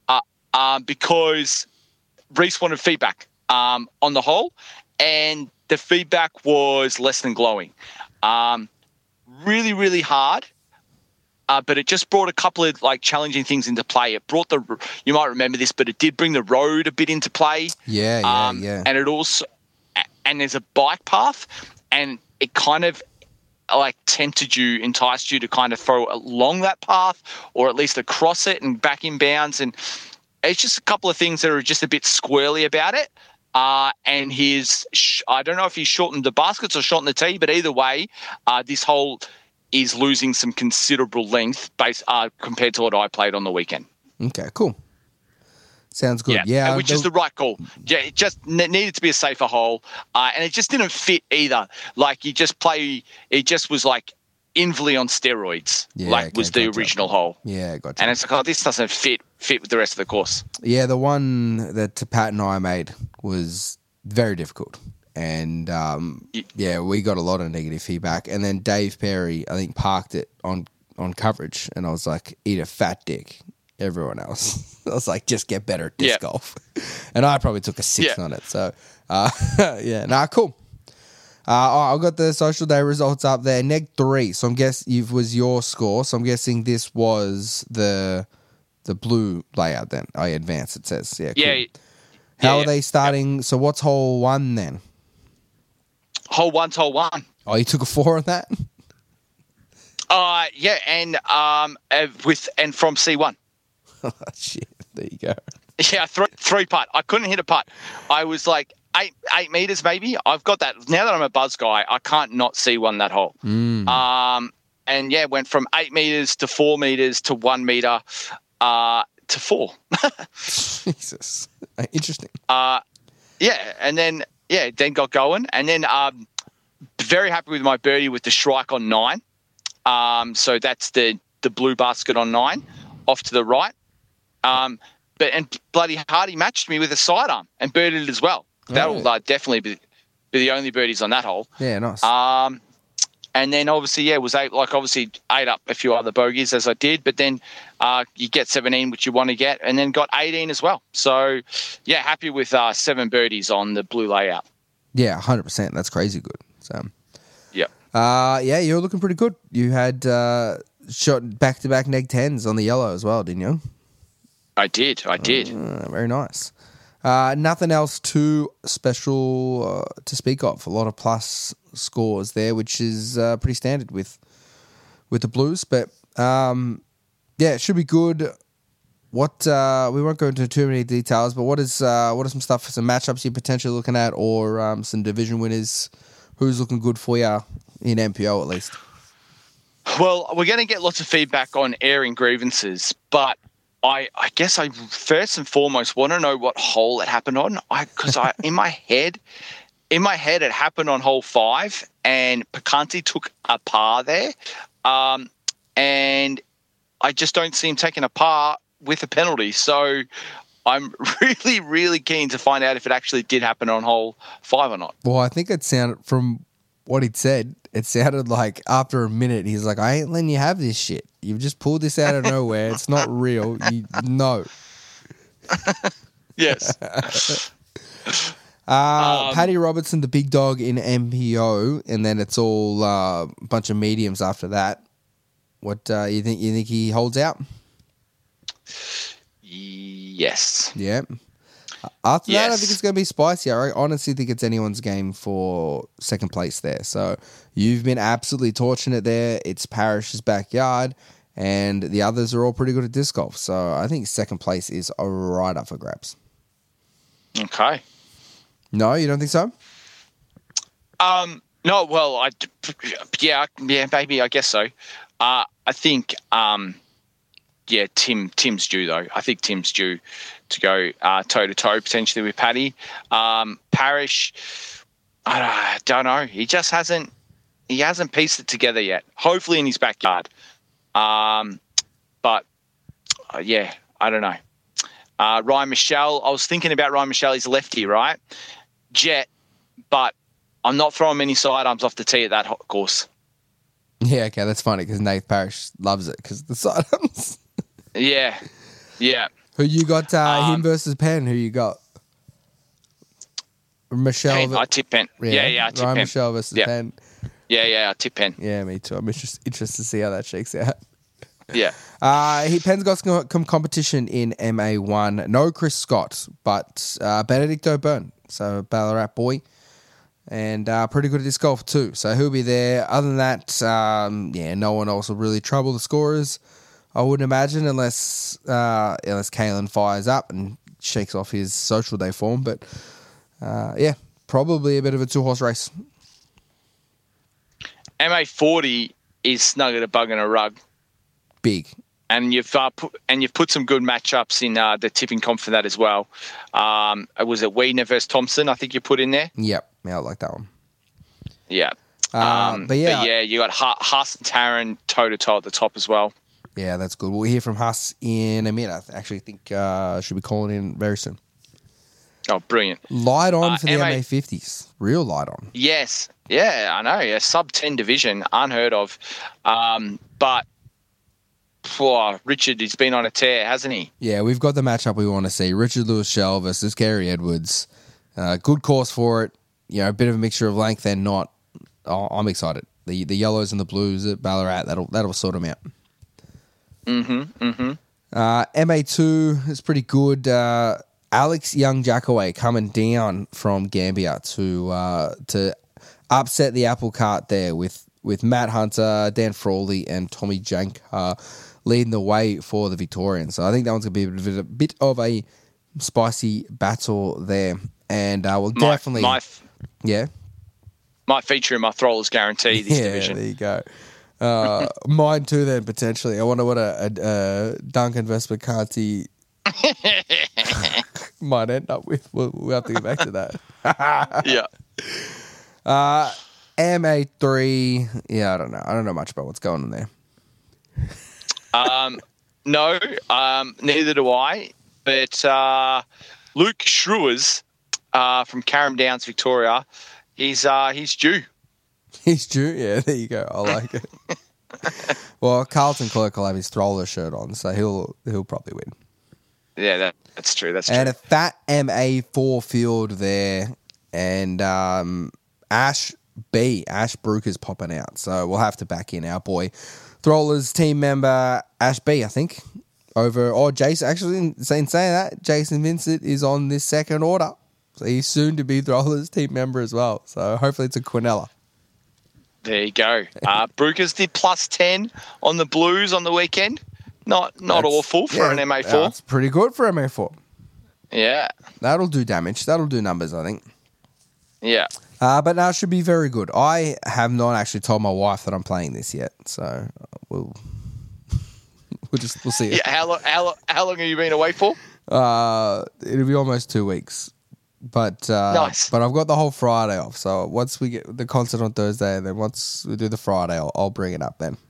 [SPEAKER 2] because Reese wanted feedback on the hole, and the feedback was less than glowing. Really, really hard. But it just brought a couple of like challenging things into play. It brought you might remember this, but it did bring the road a bit into play.
[SPEAKER 1] Yeah.
[SPEAKER 2] And it also, and there's a bike path, and it kind of like enticed you to kind of throw along that path or at least across it and back in bounds. And it's just a couple of things that are just a bit squirrely about it. And I don't know if he's shortened the baskets or shortened the tee, but either way, this hole is losing some considerable length compared to what I played on the weekend.
[SPEAKER 1] Okay, cool. Sounds good.
[SPEAKER 2] Yeah, which is the right call. Yeah, it just needed to be a safer hole, and it just didn't fit either. Like it just was like Inverleigh on steroids. Was the original hole.
[SPEAKER 1] Yeah, gotcha.
[SPEAKER 2] And it's like, this doesn't fit with the rest of the course.
[SPEAKER 1] Yeah, the one that Pat and I made was very difficult. And, we got a lot of negative feedback. And then Dave Perry, I think, parked it on coverage. And I was like, eat a fat dick, everyone else. I was like, just get better at disc golf. And I probably took a 6 on it. So, cool. I've got the social day results up there. Neg 3. So I'm guessing it was your score. So I'm guessing this was the blue layout then. Oh, yeah, advanced, it says. Yeah, cool.
[SPEAKER 2] Yeah.
[SPEAKER 1] How are they starting? So what's hole 1 then?
[SPEAKER 2] Hole 1's hole 1.
[SPEAKER 1] Oh, you took a 4 on that?
[SPEAKER 2] And from C1.
[SPEAKER 1] Oh, shit. There you go.
[SPEAKER 2] Yeah, three putt. I couldn't hit a putt. I was like 8 meters maybe. I've got that. Now that I'm a buzz guy, I can't not C1 that hole. Went from 8 meters to 4 meters to 1 meter to 4.
[SPEAKER 1] Jesus. Interesting.
[SPEAKER 2] Then got going. And then very happy with my birdie with the strike on 9. So that's the blue basket on 9 off to the right. But bloody Hardy matched me with a sidearm and birdied it as well. That'll definitely be the only birdies on that hole.
[SPEAKER 1] Yeah, nice.
[SPEAKER 2] And then obviously, ate up a few other bogeys as I did, but then you get 17, which you want to get, and then got 18 as well. So, yeah, happy with 7 birdies on the blue layout.
[SPEAKER 1] Yeah, 100%. That's crazy good. So,
[SPEAKER 2] yeah.
[SPEAKER 1] You're looking pretty good. You had shot back-to-back neg 10s on the yellow as well, didn't you?
[SPEAKER 2] I did.
[SPEAKER 1] Very nice. Nothing else too special to speak of. A lot of plus scores there, which is pretty standard with the Blues. But it should be good. What we won't go into too many details, but what are some stuff for some matchups you're potentially looking at, or some division winners? Who's looking good for you in MPO at least?
[SPEAKER 2] Well, we're going to get lots of feedback on airing grievances, but I guess I first and foremost want to know what hole it happened on. Because in my head it happened on hole 5, and Picante took a par there, and I just don't see him taking a par with a penalty. So I'm really, really keen to find out if it actually did happen on hole 5 or not.
[SPEAKER 1] Well, I think it sounded, from what he'd said, it sounded like after a minute he's like, I ain't letting you have this shit. You've just pulled this out of nowhere. It's not real. No.
[SPEAKER 2] Yes.
[SPEAKER 1] Paddy Robertson, the big dog in MPO, and then it's all a bunch of mediums after that. What you think he holds out?
[SPEAKER 2] Yes.
[SPEAKER 1] Yeah. After that, I
[SPEAKER 2] Yes.
[SPEAKER 1] think it's going to be spicy. I honestly think it's anyone's game for second place there. So you've been absolutely torching it there. It's Parrish's backyard, and the others are all pretty good at disc golf. So I think second place is right up for grabs.
[SPEAKER 2] Okay.
[SPEAKER 1] No, you don't think so?
[SPEAKER 2] No, well, yeah, maybe, I guess so. I think, Tim's due though. I think Tim's due to go toe to toe potentially with Paddy. Parrish, I don't know. He just hasn't pieced it together yet. Hopefully in his backyard. But I don't know. Ryan Michelle, I was thinking about Ryan Michelle. He's a lefty, right? Jet, but I'm not throwing many sidearms off the tee at that course.
[SPEAKER 1] Yeah, okay, that's funny because Nath Parrish loves it because the sidearms.
[SPEAKER 2] Yeah.
[SPEAKER 1] Who you got? Him versus Penn. Who you got? Michelle.
[SPEAKER 2] Penn, I tip Penn. Yeah, I tip
[SPEAKER 1] Ryan
[SPEAKER 2] Penn.
[SPEAKER 1] Michelle versus
[SPEAKER 2] Yeah.
[SPEAKER 1] Penn.
[SPEAKER 2] Yeah, I tip Penn.
[SPEAKER 1] Yeah, me too. I'm interested to see how that shakes out.
[SPEAKER 2] Yeah.
[SPEAKER 1] Penn's got some competition in MA1. No Chris Scott, but Benedict O'Byrne. So Ballarat boy. And pretty good at disc golf too. So he'll be there. Other than that, no one else will really trouble the scorers, I wouldn't imagine, unless Kalen fires up and shakes off his social day form. But probably a bit of a two-horse race.
[SPEAKER 2] MA40 is snug at a bug and a rug.
[SPEAKER 1] Big.
[SPEAKER 2] And you've put some good matchups in the tipping comp for that as well. Was it Weidner versus Thompson? I think you put in there.
[SPEAKER 1] Yep, yeah, I like that one.
[SPEAKER 2] Yeah.
[SPEAKER 1] But
[SPEAKER 2] you got Huss and Taryn toe to toe at the top as well.
[SPEAKER 1] Yeah, that's good. We'll hear from Huss in a minute. I actually think should be calling in very soon.
[SPEAKER 2] Oh, brilliant!
[SPEAKER 1] Light on for the MA50s. Real light on.
[SPEAKER 2] Yes, yeah, I know. Yeah, sub 10 division, unheard of. But Richard, he's been on a tear, hasn't he?
[SPEAKER 1] Yeah, we've got the matchup we want to see. Richard Lewis-Shell versus Gary Edwards. Good course for it. You know, a bit of a mixture of length and not. Oh, I'm excited. The yellows and the blues at Ballarat, that'll sort them out. MA2 is pretty good. Alex Young-Jackaway coming down from Gambia to upset the apple cart there with Matt Hunter, Dan Frawley, and Tommy Jank leading the way for the Victorians. So I think that one's going to be a bit of a spicy battle there. And we'll definitely...
[SPEAKER 2] Might feature in my Throwers Guarantee this division.
[SPEAKER 1] There you go. Mine too then, potentially. I wonder what a Duncan Vespercanti might end up with. We'll have to get back to that.
[SPEAKER 2] Yeah.
[SPEAKER 1] MA3, I don't know. I don't know much about what's going on there.
[SPEAKER 2] No, neither do I. But Luke Schrewers from Carrum Downs, Victoria, he's due. He's
[SPEAKER 1] due? Yeah, there you go. I like it. Well, Carlton Clerk will have his Stroller shirt on, so he'll probably win.
[SPEAKER 2] Yeah, that's true. That's true.
[SPEAKER 1] And a fat MA4 field there, and Ash Brook is popping out, so we'll have to back in our boy Throwler's team member Ash B, I think. Jason, actually, in saying that, Jason Vincent is on this second order, so he's soon to be Throwler's team member as well. So hopefully it's a Quinella.
[SPEAKER 2] There you go. Brookers did +10 on the Blues on the weekend. Not awful for an MA4.
[SPEAKER 1] That's pretty good for MA4.
[SPEAKER 2] Yeah.
[SPEAKER 1] That'll do damage. That'll do numbers, I think.
[SPEAKER 2] Yeah.
[SPEAKER 1] But now it should be very good. I have not actually told my wife that I'm playing this yet, so we'll see.
[SPEAKER 2] Yeah. How long have you been away for?
[SPEAKER 1] It'll be almost 2 weeks. But
[SPEAKER 2] nice.
[SPEAKER 1] But I've got the whole Friday off. So once we get the concert on Thursday, and then once we do the Friday, I'll bring it up then.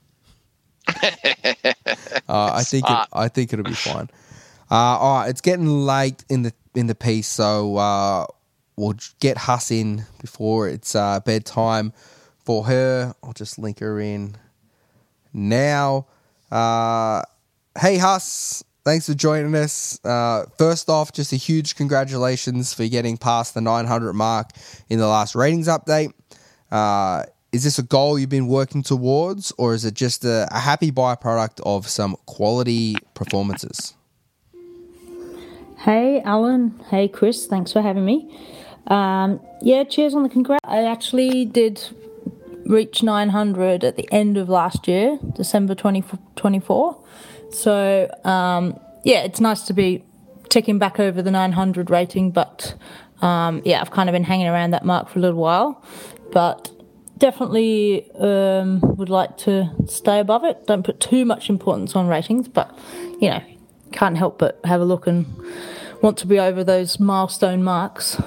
[SPEAKER 1] I think it'll be fine. All right, it's getting late in the piece, so we'll get Huss in before it's bedtime for her. I'll just link her in now. Hey Huss, thanks for joining us. First off, just a huge congratulations for getting past the 900 mark in the last ratings update. Is this a goal you've been working towards, or is it just a happy byproduct of some quality performances?
[SPEAKER 5] Hey, Alan. Hey, Chris. Thanks for having me. Cheers on the congrats. I actually did reach 900 at the end of last year, December 2024. So, it's nice to be ticking back over the 900 rating, but I've kind of been hanging around that mark for a little while. But definitely would like to stay above it. Don't put too much importance on ratings, but, can't help but have a look and want to be over those milestone marks.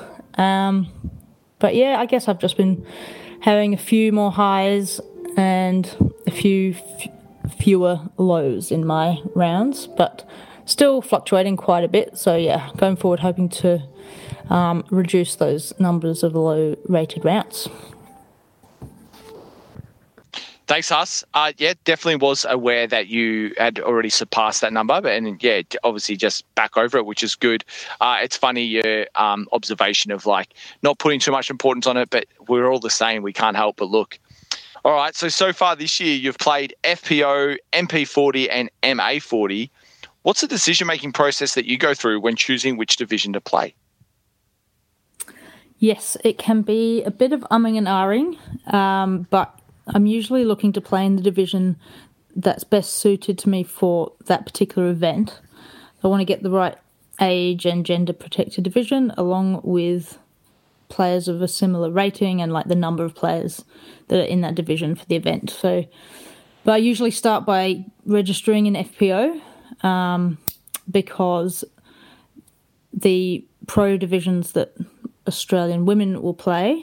[SPEAKER 5] I guess I've just been having a few more highs and a few fewer lows in my rounds, but still fluctuating quite a bit. So going forward, hoping to reduce those numbers of low-rated rounds.
[SPEAKER 2] Thanks, Huss. Definitely was aware that you had already surpassed that number, obviously just back over it, which is good. It's funny your observation of like not putting too much importance on it, but we're all the same. We can't help but look. All right, so far this year you've played FPO, MP40 and MA40. What's the decision-making process that you go through when choosing which division to play?
[SPEAKER 5] Yes, it can be a bit of umming and ahhing, but I'm usually looking to play in the division that's best suited to me for that particular event. I want to get the right age and gender protected division along with players of a similar rating and like the number of players that are in that division for the event. But I usually start by registering in FPO because the pro divisions that Australian women will play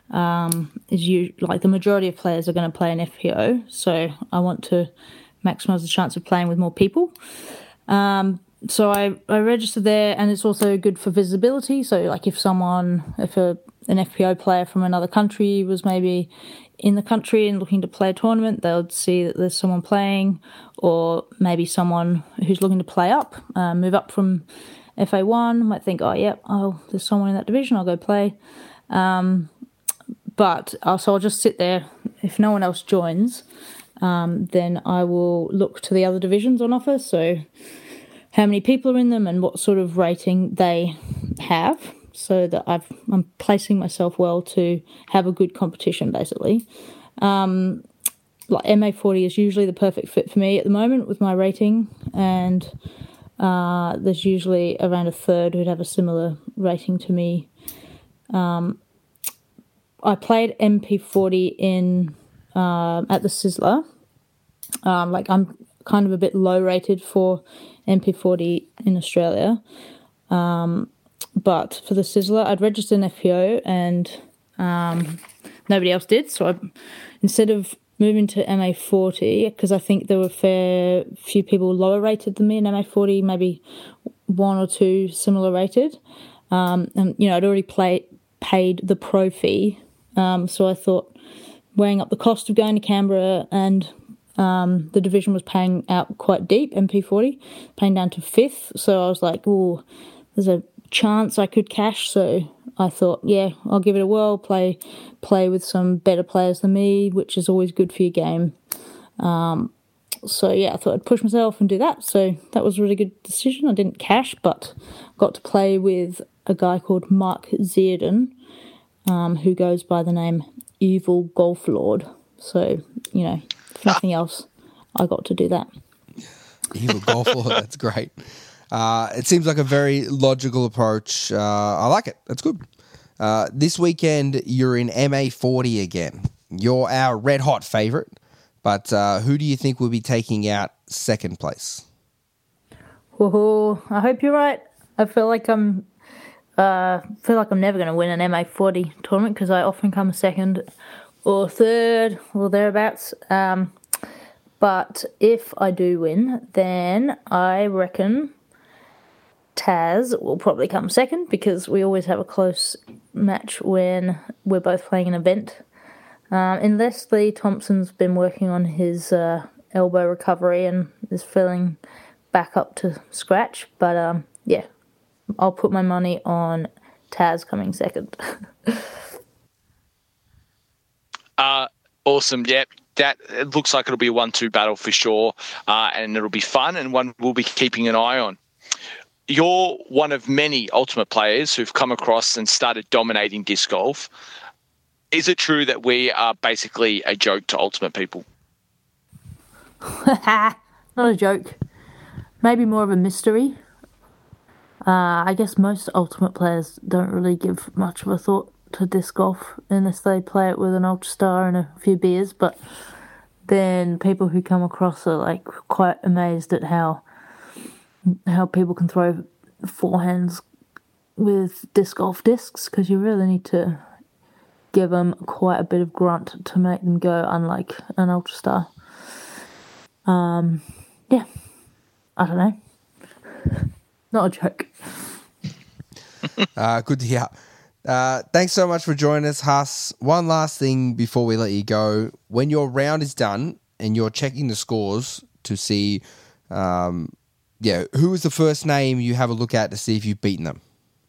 [SPEAKER 5] the majority of players are going to play in FPO, so I want to maximise the chance of playing with more people. So I registered there, and it's also good for visibility. So like if an FPO player from another country was maybe in the country and looking to play a tournament, they would see that there's someone playing, or maybe someone who's looking to play up, move up from FA1, might think, there's someone in that division, I'll go play. So I'll just sit there. If no one else joins, then I will look to the other divisions on offer. So how many people are in them and what sort of rating they have, so that I'm placing myself well to have a good competition, basically. Like MA40 is usually the perfect fit for me at the moment with my rating, and there's usually around a third who'd have a similar rating to me. I played MP40 at the Sizzler. I'm kind of a bit low rated for MP40 in Australia. But for the Sizzler, I'd registered in FPO and nobody else did. So instead of moving to MA40, because I think there were a fair few people lower rated than me in MA40, maybe one or two similar rated. And I'd already paid the pro fee. So I thought, weighing up the cost of going to Canberra, and the division was paying out quite deep, MP40, paying down to 5th. So I was like, there's a chance I could cash. So I thought, I'll give it a whirl, play with some better players than me, which is always good for your game. I thought I'd push myself and do that. So that was a really good decision. I didn't cash, but got to play with a guy called Mark Zierden, who goes by the name Evil Golf Lord. So, if nothing else, I got to do that.
[SPEAKER 1] Evil Golf Lord, that's great. It seems like a very logical approach. I like it. That's good. This weekend, you're in MA40 again. You're our red-hot favourite, but who do you think will be taking out second place?
[SPEAKER 5] Whoa, I hope you're right. I feel like I'm never going to win an MA40 tournament because I often come second or third or thereabouts. But if I do win, then I reckon Taz will probably come second, because we always have a close match when we're both playing an event. Unless Lee Thompson's been working on his elbow recovery and is feeling back up to scratch. But I'll put my money on Taz coming second.
[SPEAKER 2] Awesome. Yep. It looks like it'll be a 1-2 battle for sure, and it'll be fun, and one we'll be keeping an eye on. you're one of many Ultimate players who've come across and started dominating disc golf. Is it true that we are basically a joke to Ultimate people?
[SPEAKER 5] Not a joke. Maybe more of a mystery. I guess most Ultimate players don't really give much of a thought to disc golf unless they play it with an Ultra Star and a few beers, but then people who come across are like quite amazed at how people can throw forehands with disc golf discs, because you really need to give them quite a bit of grunt to make them go, unlike an Ultra Star. Yeah, I don't know. Not a joke.
[SPEAKER 1] Good to hear. Thanks so much for joining us, Huss. One last thing before we let you go. When your round is done and you're checking the scores to see, who is the first name you have a look at to see if you've beaten them?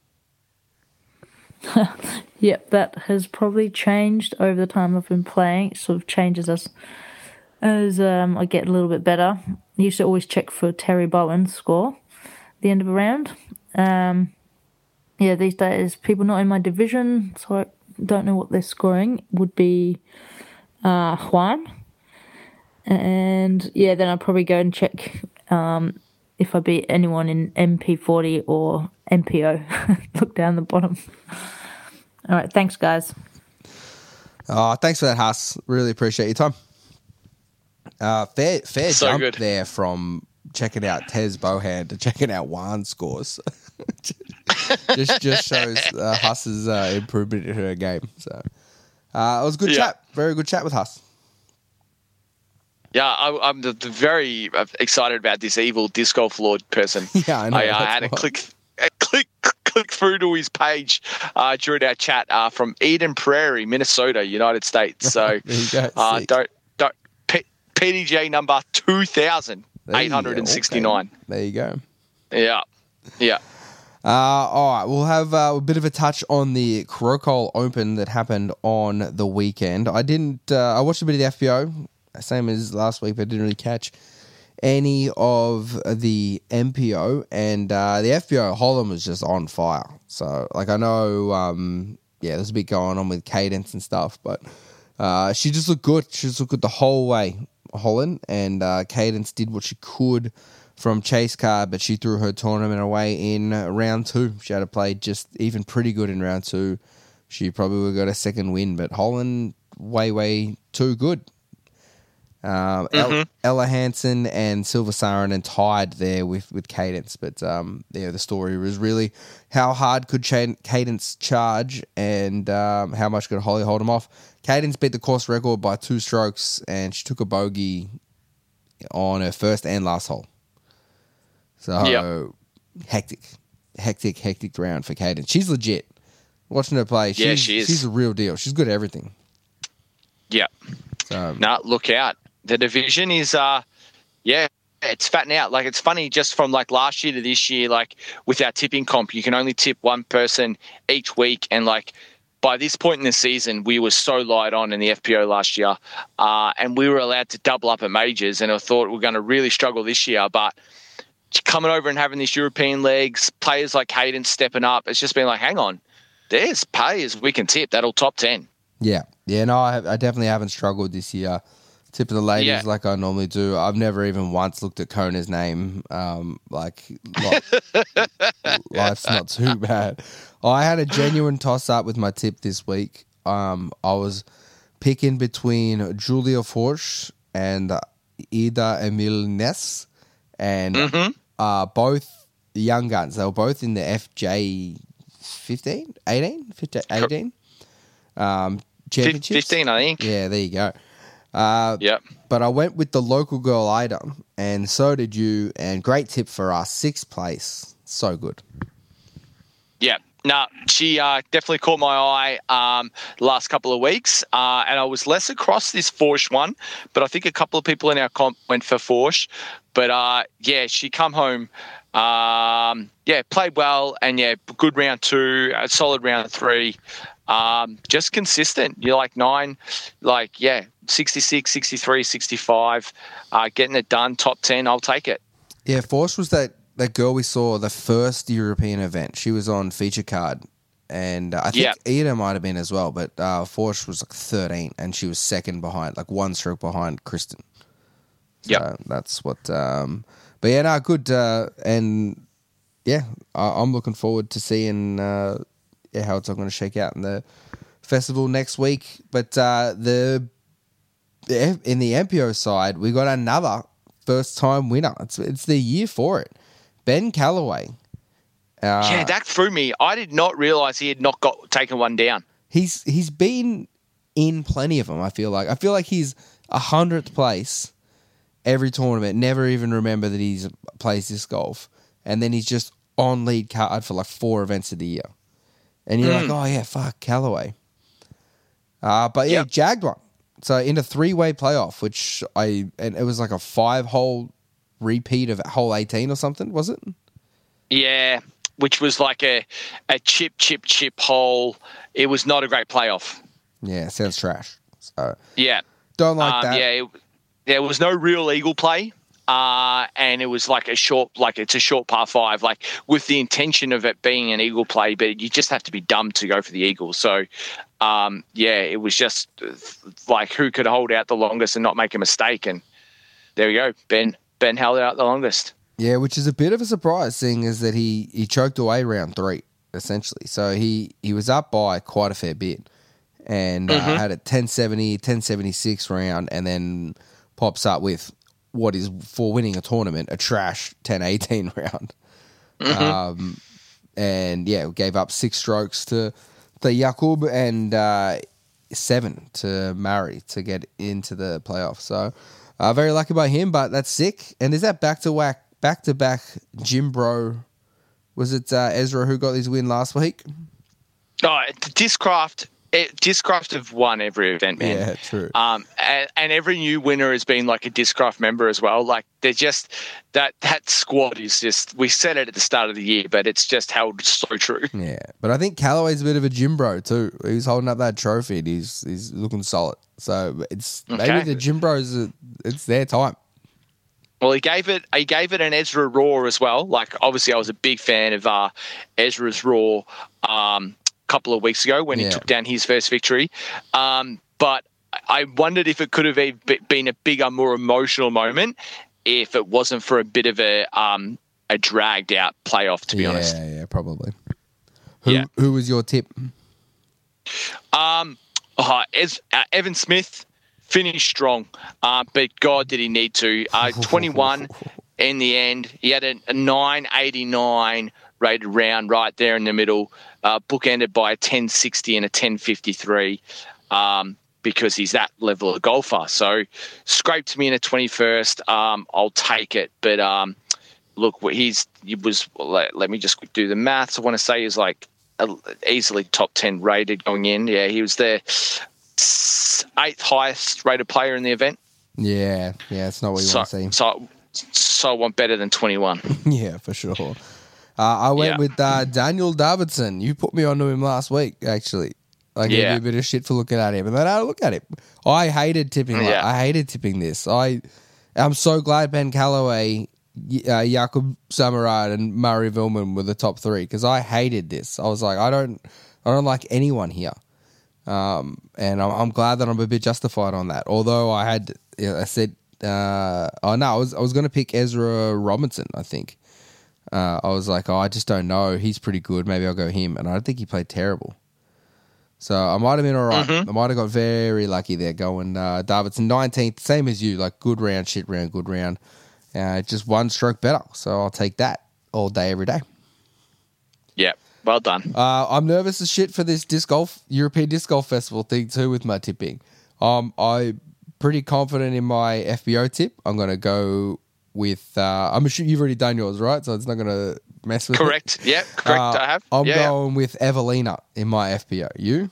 [SPEAKER 5] Yep, that has probably changed over the time I've been playing. It sort of changes as I get a little bit better. I used to always check for Terry Bowen's score at the end of a round. These days, people not in my division, so I don't know what they're scoring, would be Juan. And, then I'll probably go and check if I beat anyone in MP40 or MPO. Look down the bottom. All right, thanks, guys.
[SPEAKER 1] Thanks for that, Huss. Really appreciate your time. Fair
[SPEAKER 2] So
[SPEAKER 1] jump
[SPEAKER 2] good.
[SPEAKER 1] there from checking out Tez Bohan to checking out Juan's scores. just shows Huss's improvement in her game. So it was a good chat. Very good chat with Huss.
[SPEAKER 2] Yeah, I'm very excited about this evil disc golf lord person.
[SPEAKER 1] Yeah, I know.
[SPEAKER 2] I had a click through to his page during our chat from Eden Prairie, Minnesota, United States. So
[SPEAKER 1] There you go. Sick.
[SPEAKER 2] PDJ number 2,869.
[SPEAKER 1] Okay. There you go.
[SPEAKER 2] Yeah.
[SPEAKER 1] All right, we'll have a bit of a touch on the Crocole Open that happened on the weekend. I watched a bit of the FPO, same as last week, but didn't really catch any of the MPO. And the FPO, Holland was just on fire. So, I know, there's a bit going on with cadence and stuff, but she just looked good. She just looked good the whole way, Holland. And Cadence did what she could from chase card, but she threw her tournament away in round 2. She had to play just even pretty good in round 2. She probably would have got a second win, but Holland way too good. Ella Hansen and Silver Saarinen tied there with Cadence, but the story was really how hard could Cadence charge and how much could Holly hold him off. Cadence beat the course record by 2 strokes, and she took a bogey on her first and last hole. So hectic round for Cadence. She's legit. Watching her play,
[SPEAKER 2] she is.
[SPEAKER 1] She's a real deal. She's good at everything.
[SPEAKER 2] Yeah.
[SPEAKER 1] So
[SPEAKER 2] Look out. The division is, it's fattening out. It's funny, just from last year to this year, with our tipping comp, you can only tip one person each week. And by this point in the season, we were so light on in the FPO last year. And we were allowed to double up at majors, and I thought we were going to really struggle this year. But coming over and having these European legs, players like Hayden stepping up, it's just been hang on, there's players we can tip that'll top 10.
[SPEAKER 1] Yeah. No, I definitely haven't struggled this year. Tipping the ladies like I normally do. I've never even once looked at Kona's name. Life's not too bad. I had a genuine toss-up with my tip this week. I was picking between Julia Forsch and Ida Emil Ness, and both young guns. They were both in the FJ 18 championships.
[SPEAKER 2] 15, I think.
[SPEAKER 1] Yeah, there you go.
[SPEAKER 2] Yep.
[SPEAKER 1] But I went with the local girl Ida, and so did you. And great tip for us, 6th place. So good.
[SPEAKER 2] Yeah. No, she definitely caught my eye the last couple of weeks, and I was less across this Forsch one, but I think a couple of people in our comp went for Forsch. But she come home, played well, and good round 2, a solid round 3. Just consistent. You're 9, 66, 63, 65, getting it done, top 10, I'll take it.
[SPEAKER 1] Yeah, Force was that that girl we saw the first European event. She was on feature card, and I think Ida might have been as well. But Forsh was like 13, and she was second behind, like one stroke behind Kristen. So that's what. But yeah, no, good. And yeah, I'm looking forward to seeing how it's all going to shake out in the festival next week. But in the MPO side, we got another first time winner. It's the year for it. Ben Callaway.
[SPEAKER 2] Yeah, that threw me. I did not realise he had not taken one down.
[SPEAKER 1] He's been in plenty of them. I feel like he's 100th place every tournament. Never even remember that he's plays disc golf, and then he's just on lead card for like 4 events of the year, and you're like, oh yeah, fuck Callaway. But yeah, jagged one. So in a 3-way playoff, and it was like a 5-hole repeat of hole 18 or something, was it?
[SPEAKER 2] Yeah, which was like a chip hole. It was not a great playoff.
[SPEAKER 1] Yeah, sounds trash. So
[SPEAKER 2] yeah,
[SPEAKER 1] don't like that.
[SPEAKER 2] Yeah, there was no real eagle play, and it was like it's a short par 5, like with the intention of it being an eagle play, but you just have to be dumb to go for the eagle. So, it was just like who could hold out the longest and not make a mistake, and there we go. Ben held out the longest.
[SPEAKER 1] Yeah, which is a bit of a surprise, seeing as that he choked away round 3, essentially. So he was up by quite a fair bit, and had a 1070, 1076 round, and then pops up with what is, for winning a tournament, a trash 1018 round. And yeah, gave up 6 strokes to Jakub and 7 to Murray to get into the playoffs. So very lucky by him, but that's sick. And is that back-to-back Jim Bro? Was it Ezra who got his win last week?
[SPEAKER 2] Oh, Discraft have won every event, man.
[SPEAKER 1] Yeah, true.
[SPEAKER 2] And every new winner has been like a Discraft member as well. Like they're just that squad is just. We said it at the start of the year, but it's just held so true.
[SPEAKER 1] Yeah, but I think Callaway's a bit of a Jim Bro too. He's holding up that trophy and he's looking solid. So it's maybe the Jim Bros. It's their time.
[SPEAKER 2] Well, he gave it an Ezra Raw as well. Like obviously, I was a big fan of Ezra's Raw. Couple of weeks ago when he took down his first victory. But I wondered if it could have been a bigger, more emotional moment if it wasn't for a bit of a dragged out playoff, to be honest.
[SPEAKER 1] Yeah, probably. Who was your tip?
[SPEAKER 2] Evan Smith finished strong, but God, did he need to. 21 in the end. He had a 989 rated round right there in the middle, bookended by a 1060 and a 1053 because he's that level of golfer. So scraped me in a 21st. I'll take it. But look, let me just do the maths. I want to say he's like easily top 10 rated going in. Yeah, he was the 8th highest rated player in the event.
[SPEAKER 1] Yeah, it's not what you want to see.
[SPEAKER 2] So I want better than 21.
[SPEAKER 1] Yeah, for sure. I went with Daniel Davidson. You put me onto him last week, actually. I gave you a bit of shit for looking at him, and then I look at him. I hated tipping. I hated tipping this. I'm so glad Ben Callaway, Jakub Samarad, and Murray Vilman were the top 3 because I hated this. I was like, I don't like anyone here, and I'm glad that I'm a bit justified on that. Although I said, I was going to pick Ezra Robinson. I think. I was like, I just don't know. He's pretty good. Maybe I'll go him. And I don't think he played terrible. So I might have been all right. I might have got very lucky there going Davidson 19th, same as you, like good round, shit round, good round. Just 1 stroke better. So I'll take that all day, every day.
[SPEAKER 2] Yeah, well done.
[SPEAKER 1] I'm nervous as shit for this European Disc Golf Festival thing too with my tipping. I'm pretty confident in my FBO tip. I'm going to go with I'm sure you've already done yours, right? So it's not going to mess with
[SPEAKER 2] Correct.
[SPEAKER 1] it.
[SPEAKER 2] Yeah, correct. I have.
[SPEAKER 1] I'm going with Evelina in my FBO. You?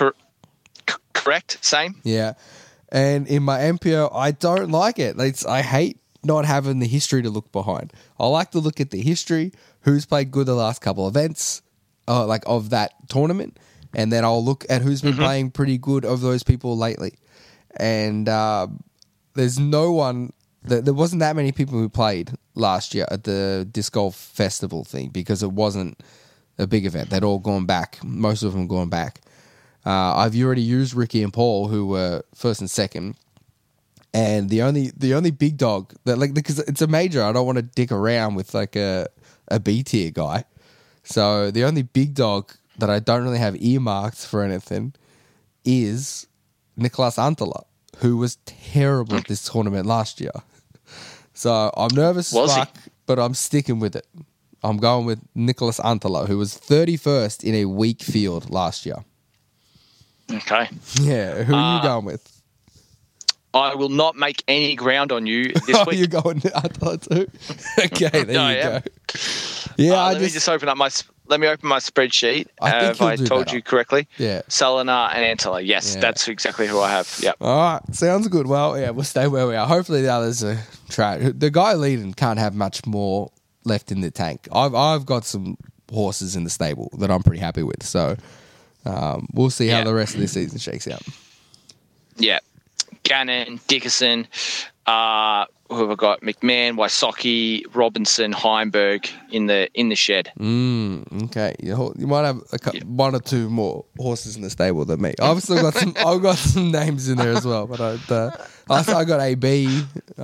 [SPEAKER 2] Correct. Same.
[SPEAKER 1] Yeah. And in my MPO, I don't like it. I hate not having the history to look behind. I like to look at the history, who's played good the last couple of events, of that tournament, and then I'll look at who's been playing pretty good of those people lately. And there's no one there wasn't that many people who played last year at the Disc Golf Festival thing because it wasn't a big event. They'd all gone back. Most of them gone back. I've already used Ricky and Paul, who were first and second. And the only big dog that because it's a major, I don't want to dick around with like a B tier guy. So the only big dog that I don't really have earmarked for anything is Nicholas Antala, who was terrible at this tournament last year. So I'm nervous as fuck, but I'm sticking with it. I'm going with Nicholas Antala, who was 31st in a weak field last year.
[SPEAKER 2] Okay.
[SPEAKER 1] Yeah, who are you going with?
[SPEAKER 2] I will not make any ground on you this week.
[SPEAKER 1] You're going Antala too? Okay, there you go. Yeah,
[SPEAKER 2] let me just open up my spreadsheet. Have I told you correctly?
[SPEAKER 1] Yeah.
[SPEAKER 2] Salinar and Antala. Yes, that's exactly who I have. Yep.
[SPEAKER 1] All right, sounds good. Well, yeah, we'll stay where we are. Hopefully the others are track. The guy leading can't have much more left in the tank. I've got some horses in the stable that I'm pretty happy with. So we'll see how the rest of this season shakes out.
[SPEAKER 2] Yeah. Gannon, Dickerson, who have I got? McMahon, Wysocki, Robinson, Heimberg in the shed.
[SPEAKER 1] Okay, you might have one or two more horses in the stable than me. I've still got some. I've got some names in there as well, but I got AB.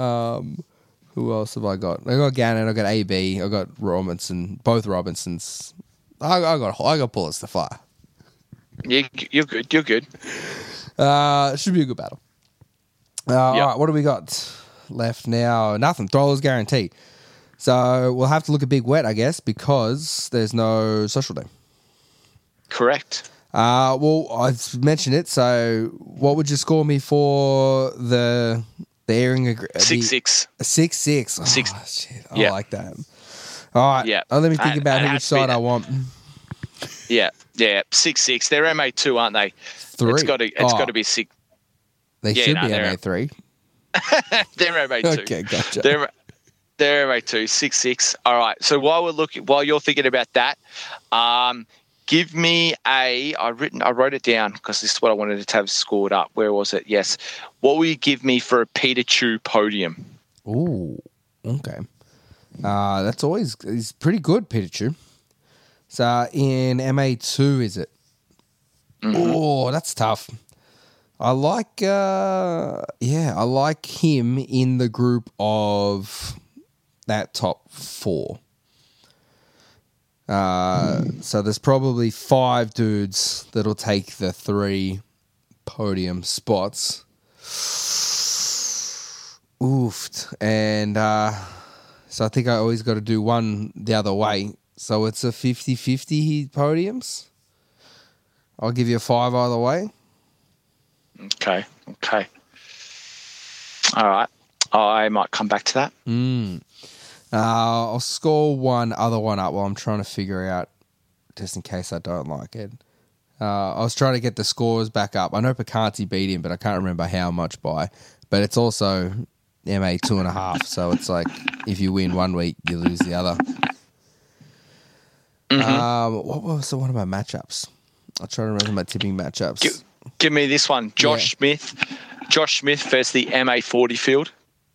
[SPEAKER 1] Who else have I got? I got Gannon. I got AB. I got Robinson. Both Robinsons. I got Bullets to fire.
[SPEAKER 2] Yeah, you're good. You're good.
[SPEAKER 1] Should be a good battle. All right, what do we got left now? Nothing. Throwers guaranteed. So we'll have to look at Big Wet, I guess, because there's no social day.
[SPEAKER 2] Correct.
[SPEAKER 1] Well, I've mentioned it. So what would you score me for the airing?
[SPEAKER 2] 6-6.
[SPEAKER 1] 6-6. Oh,
[SPEAKER 2] 6.
[SPEAKER 1] Shit. I like that. All right.
[SPEAKER 2] Yeah.
[SPEAKER 1] Let me think about which side I want.
[SPEAKER 2] Yeah. 6-6. They're MA2, aren't they?
[SPEAKER 1] 3.
[SPEAKER 2] It's got to be 6.
[SPEAKER 1] They should be MA3.
[SPEAKER 2] They're MA2.
[SPEAKER 1] Okay, gotcha.
[SPEAKER 2] They're MA2, 6-6. All right. So while you're thinking about that, give me I wrote it down because this is what I wanted to have scored up. Where was it? Yes. What will you give me for a Peter Chu podium?
[SPEAKER 1] Ooh, okay. That's always he's pretty good, Peter Chu. So in MA2, is it? Mm-hmm. Oh, that's tough. I like him in the group of that top 4. So there's probably 5 dudes that'll take the 3 podium spots. Oofed. And so I think I always got to do one the other way. So it's a 50-50 podiums. I'll give you a 5 either way.
[SPEAKER 2] Okay. All right. I might come back to that.
[SPEAKER 1] I'll score one other one up while I'm trying to figure out, just in case I don't like it. I was trying to get the scores back up. I know Picanti beat him, but I can't remember how much by. But it's also MA 2.5, so it's like if you win one week, you lose the other. Mm-hmm. What was one of my matchups? I'll try to remember my tipping matchups.
[SPEAKER 2] Give me this one. Josh Smith versus the MA40 field.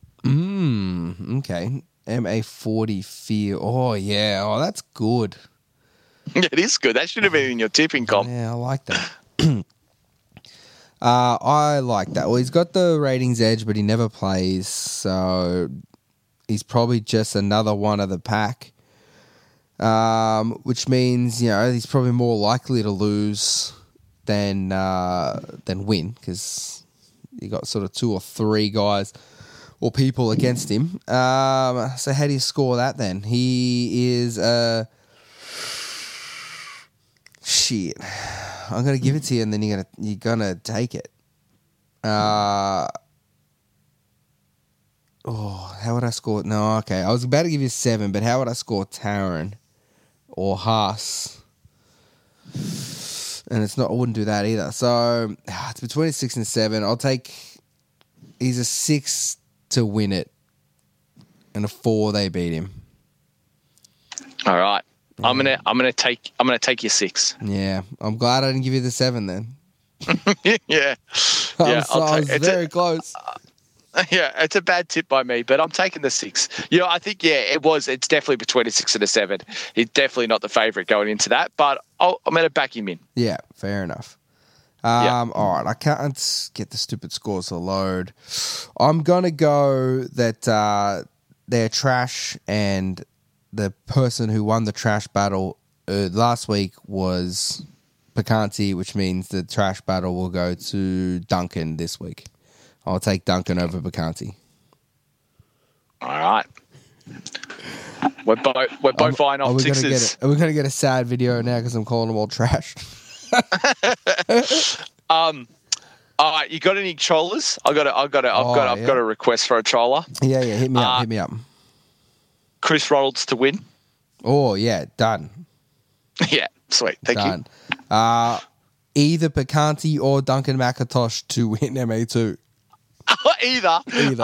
[SPEAKER 1] Okay. MA40 field. Oh, yeah. Oh, that's good.
[SPEAKER 2] It is good. That should have been in your tipping comp.
[SPEAKER 1] Yeah, I like that. I like that. Well, he's got the ratings edge, but he never plays, so he's probably just another one of the pack, which means, he's probably more likely to lose than win, because you got sort of 2 or 3 guys or people against him. So how do you score that then? He is shit. I'm gonna give it to you, and then you're gonna take it. How would I score? No, okay. I was about to give you 7, but how would I score Taron or Haas? And it's not. I wouldn't do that either. So it's between a 6 and 7. I'll take. He's a 6 to win it, and a 4 they beat him.
[SPEAKER 2] All right. I'm gonna take your 6.
[SPEAKER 1] Yeah, I'm glad I didn't give you the 7 then.
[SPEAKER 2] yeah.
[SPEAKER 1] I was very close.
[SPEAKER 2] Yeah, it's a bad tip by me, but I'm taking the 6. I think, it's definitely between a 6 and a 7. He's definitely not the favourite going into that, but I'm going to back him in.
[SPEAKER 1] Yeah, fair enough. All right, I can't get the stupid scores to load. I'm going to go that they're trash, and the person who won the trash battle last week was Picanti, which means the trash battle will go to Duncan this week. I'll take Duncan over Picanti.
[SPEAKER 2] All right. We're both eyeing off 6s.
[SPEAKER 1] Are we going to get a sad video now because I'm calling them all trash?
[SPEAKER 2] All right, you got any trollers? I've got a request for a troller.
[SPEAKER 1] Yeah, hit me up.
[SPEAKER 2] Chris Ronalds to win.
[SPEAKER 1] Oh yeah, done.
[SPEAKER 2] Yeah, sweet. Thank you.
[SPEAKER 1] Either Picanti or Duncan McIntosh to win MA2.
[SPEAKER 2] Either.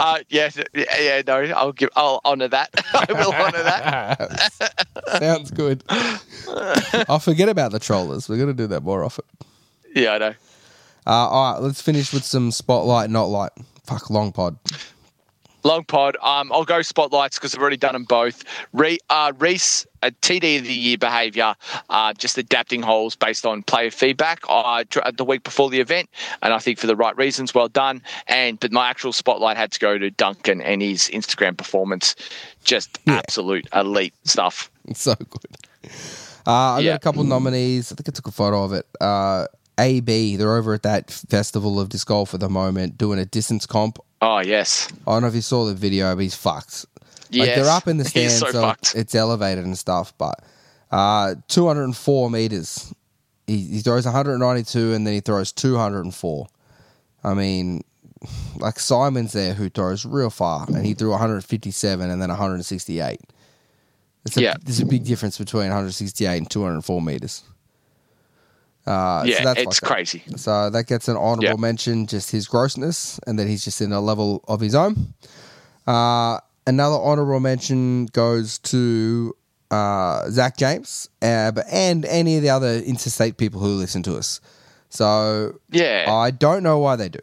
[SPEAKER 2] No, I'll honour that. I will honour that.
[SPEAKER 1] Sounds good. I'll forget about the trollers. We're going to do that more often.
[SPEAKER 2] Yeah, I know.
[SPEAKER 1] All right, let's finish with some spotlight, not light. Fuck, long pod.
[SPEAKER 2] Long pod. I'll go spotlights because I've already done them both. Reece, a TD of the year behaviour, just adapting holes based on player feedback the week before the event, and I think for the right reasons. Well done. But my actual spotlight had to go to Duncan and his Instagram performance. Just absolute elite stuff.
[SPEAKER 1] It's so good. I got a couple nominees. I think I took a photo of it. AB, they're over at that festival of disc golf at the moment doing a distance comp.
[SPEAKER 2] Oh, yes.
[SPEAKER 1] I don't know if you saw the video, but he's fucked. Like,
[SPEAKER 2] yes.
[SPEAKER 1] they're up in the stands,
[SPEAKER 2] so
[SPEAKER 1] it's elevated and stuff, but 204 meters. He throws 192 and then he throws 204. I mean, like Simon's there who throws real far, and he threw 157 and then 168. There's a big difference between 168 and 204 meters. So that's
[SPEAKER 2] it's crazy.
[SPEAKER 1] So that gets an honourable mention, just his grossness, and that he's just in a level of his own. Another honourable mention goes to Zach James, and any of the other interstate people who listen to us. So I don't know why they do.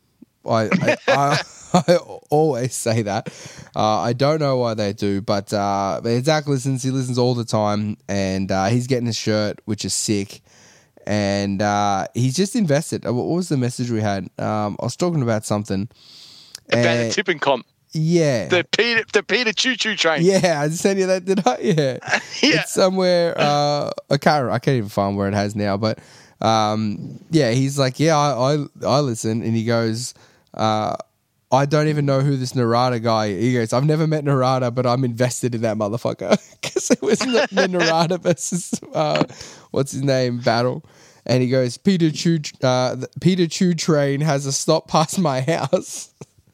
[SPEAKER 1] I always say that. I don't know why they do, but Zach listens. He listens all the time, and he's getting his shirt, which is sick. And he's just invested. What was the message we had? I was talking about something.
[SPEAKER 2] About a tipping comp.
[SPEAKER 1] Yeah.
[SPEAKER 2] The Peter Choo Choo train.
[SPEAKER 1] Yeah, I just sent you that, did I? Yeah. It's somewhere, I can't even find where it has now, but he's like, I listen, and he goes, I don't even know who this Narada guy is. He goes, I've never met Narada, but I'm invested in that motherfucker. Because it was the Narada versus, what's his name, battle. And he goes, Peter Choo train has a stop past my house.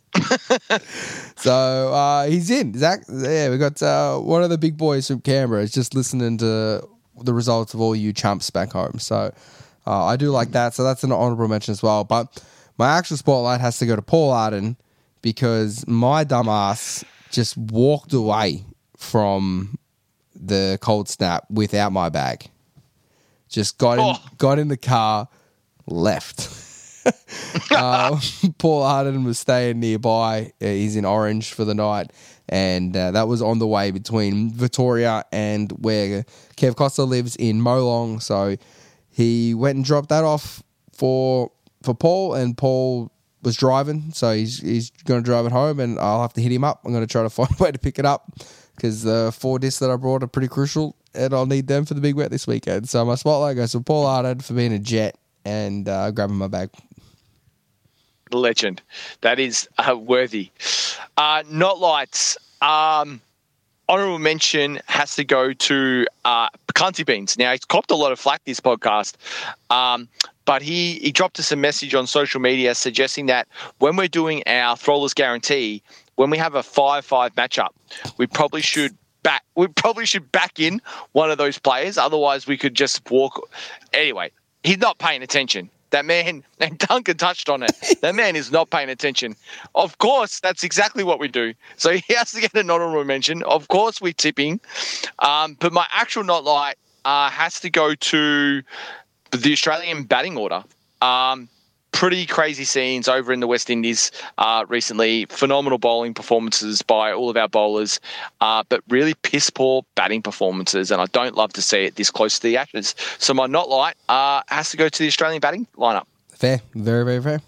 [SPEAKER 1] So he's in. Zach, we got one of the big boys from Canberra is just listening to the results of all you chumps back home. So I do like that. So that's an honourable mention as well. But my actual spotlight has to go to Paul Arden because my dumbass just walked away from the cold snap without my bag. Just got in the car, left. Paul Arden was staying nearby. He's in Orange for the night, and that was on the way between Victoria and where Kev Costa lives in Molong. So he went and dropped that off for Paul, and Paul was driving, so he's going to drive it home, and I'll have to hit him up. I'm going to try to find a way to pick it up because the 4 discs that I brought are pretty crucial, and I'll need them for the big wet this weekend. So my spotlight goes to Paul Arden for being a jet and grabbing my bag.
[SPEAKER 2] Legend. That is worthy. Not lights. Honourable mention has to go to Picanti Beans. Now, he's copped a lot of flack this podcast, but he dropped us a message on social media suggesting that when we're doing our Throwlers Guarantee, when we have a 5-5 matchup, we probably should back in one of those players. Otherwise, we could just walk. Anyway, he's not paying attention. That man, and Duncan touched on it, that man is not paying attention. Of course, that's exactly what we do. So he has to get an honourable mention. Of course, we're tipping. But my actual not light has to go to the Australian batting order. pretty crazy scenes over in the West Indies recently. Phenomenal bowling performances by all of our bowlers, but really piss poor batting performances. And I don't love to see it this close to the Ashes. So my not light has to go to the Australian batting lineup.
[SPEAKER 1] Fair. Very, very fair.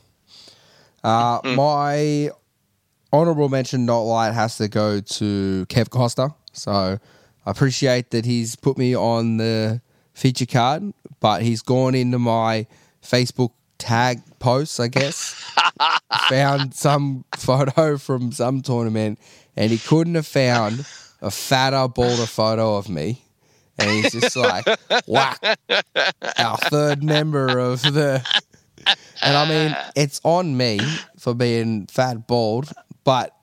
[SPEAKER 1] My honourable mention not light has to go to Kev Costa. So I appreciate that he's put me on the feature card, but he's gone into my Facebook tag posts, I guess. Found some photo from some tournament, and he couldn't have found a fatter, balder photo of me. And he's just like, whack, our third member of the... And I mean, it's on me for being fat, bald, but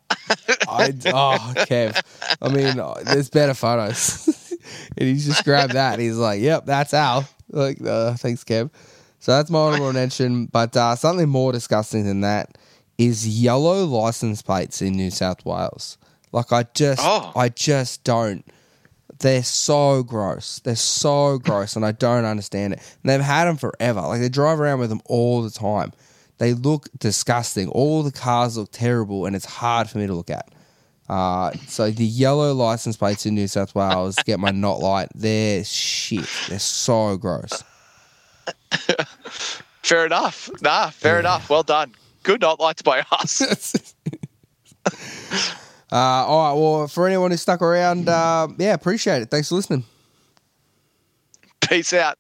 [SPEAKER 1] Kev. I mean, there's better photos. And he's just grabbed that. And he's like, yep, that's Al. Like, thanks, Kev. So that's my honorable mention. But something more disgusting than that is yellow license plates in New South Wales. Like, I just don't. They're so gross. They're so gross, and I don't understand it. And they've had them forever. Like, they drive around with them all the time. They look disgusting. All the cars look terrible, and it's hard for me to look at. So the yellow license plates in New South Wales get my not light. They're shit. They're so gross.
[SPEAKER 2] Fair enough. Fair enough. Well done. Good not light by us.
[SPEAKER 1] All right, well, for anyone who stuck around, appreciate it. Thanks for listening.
[SPEAKER 2] Peace out.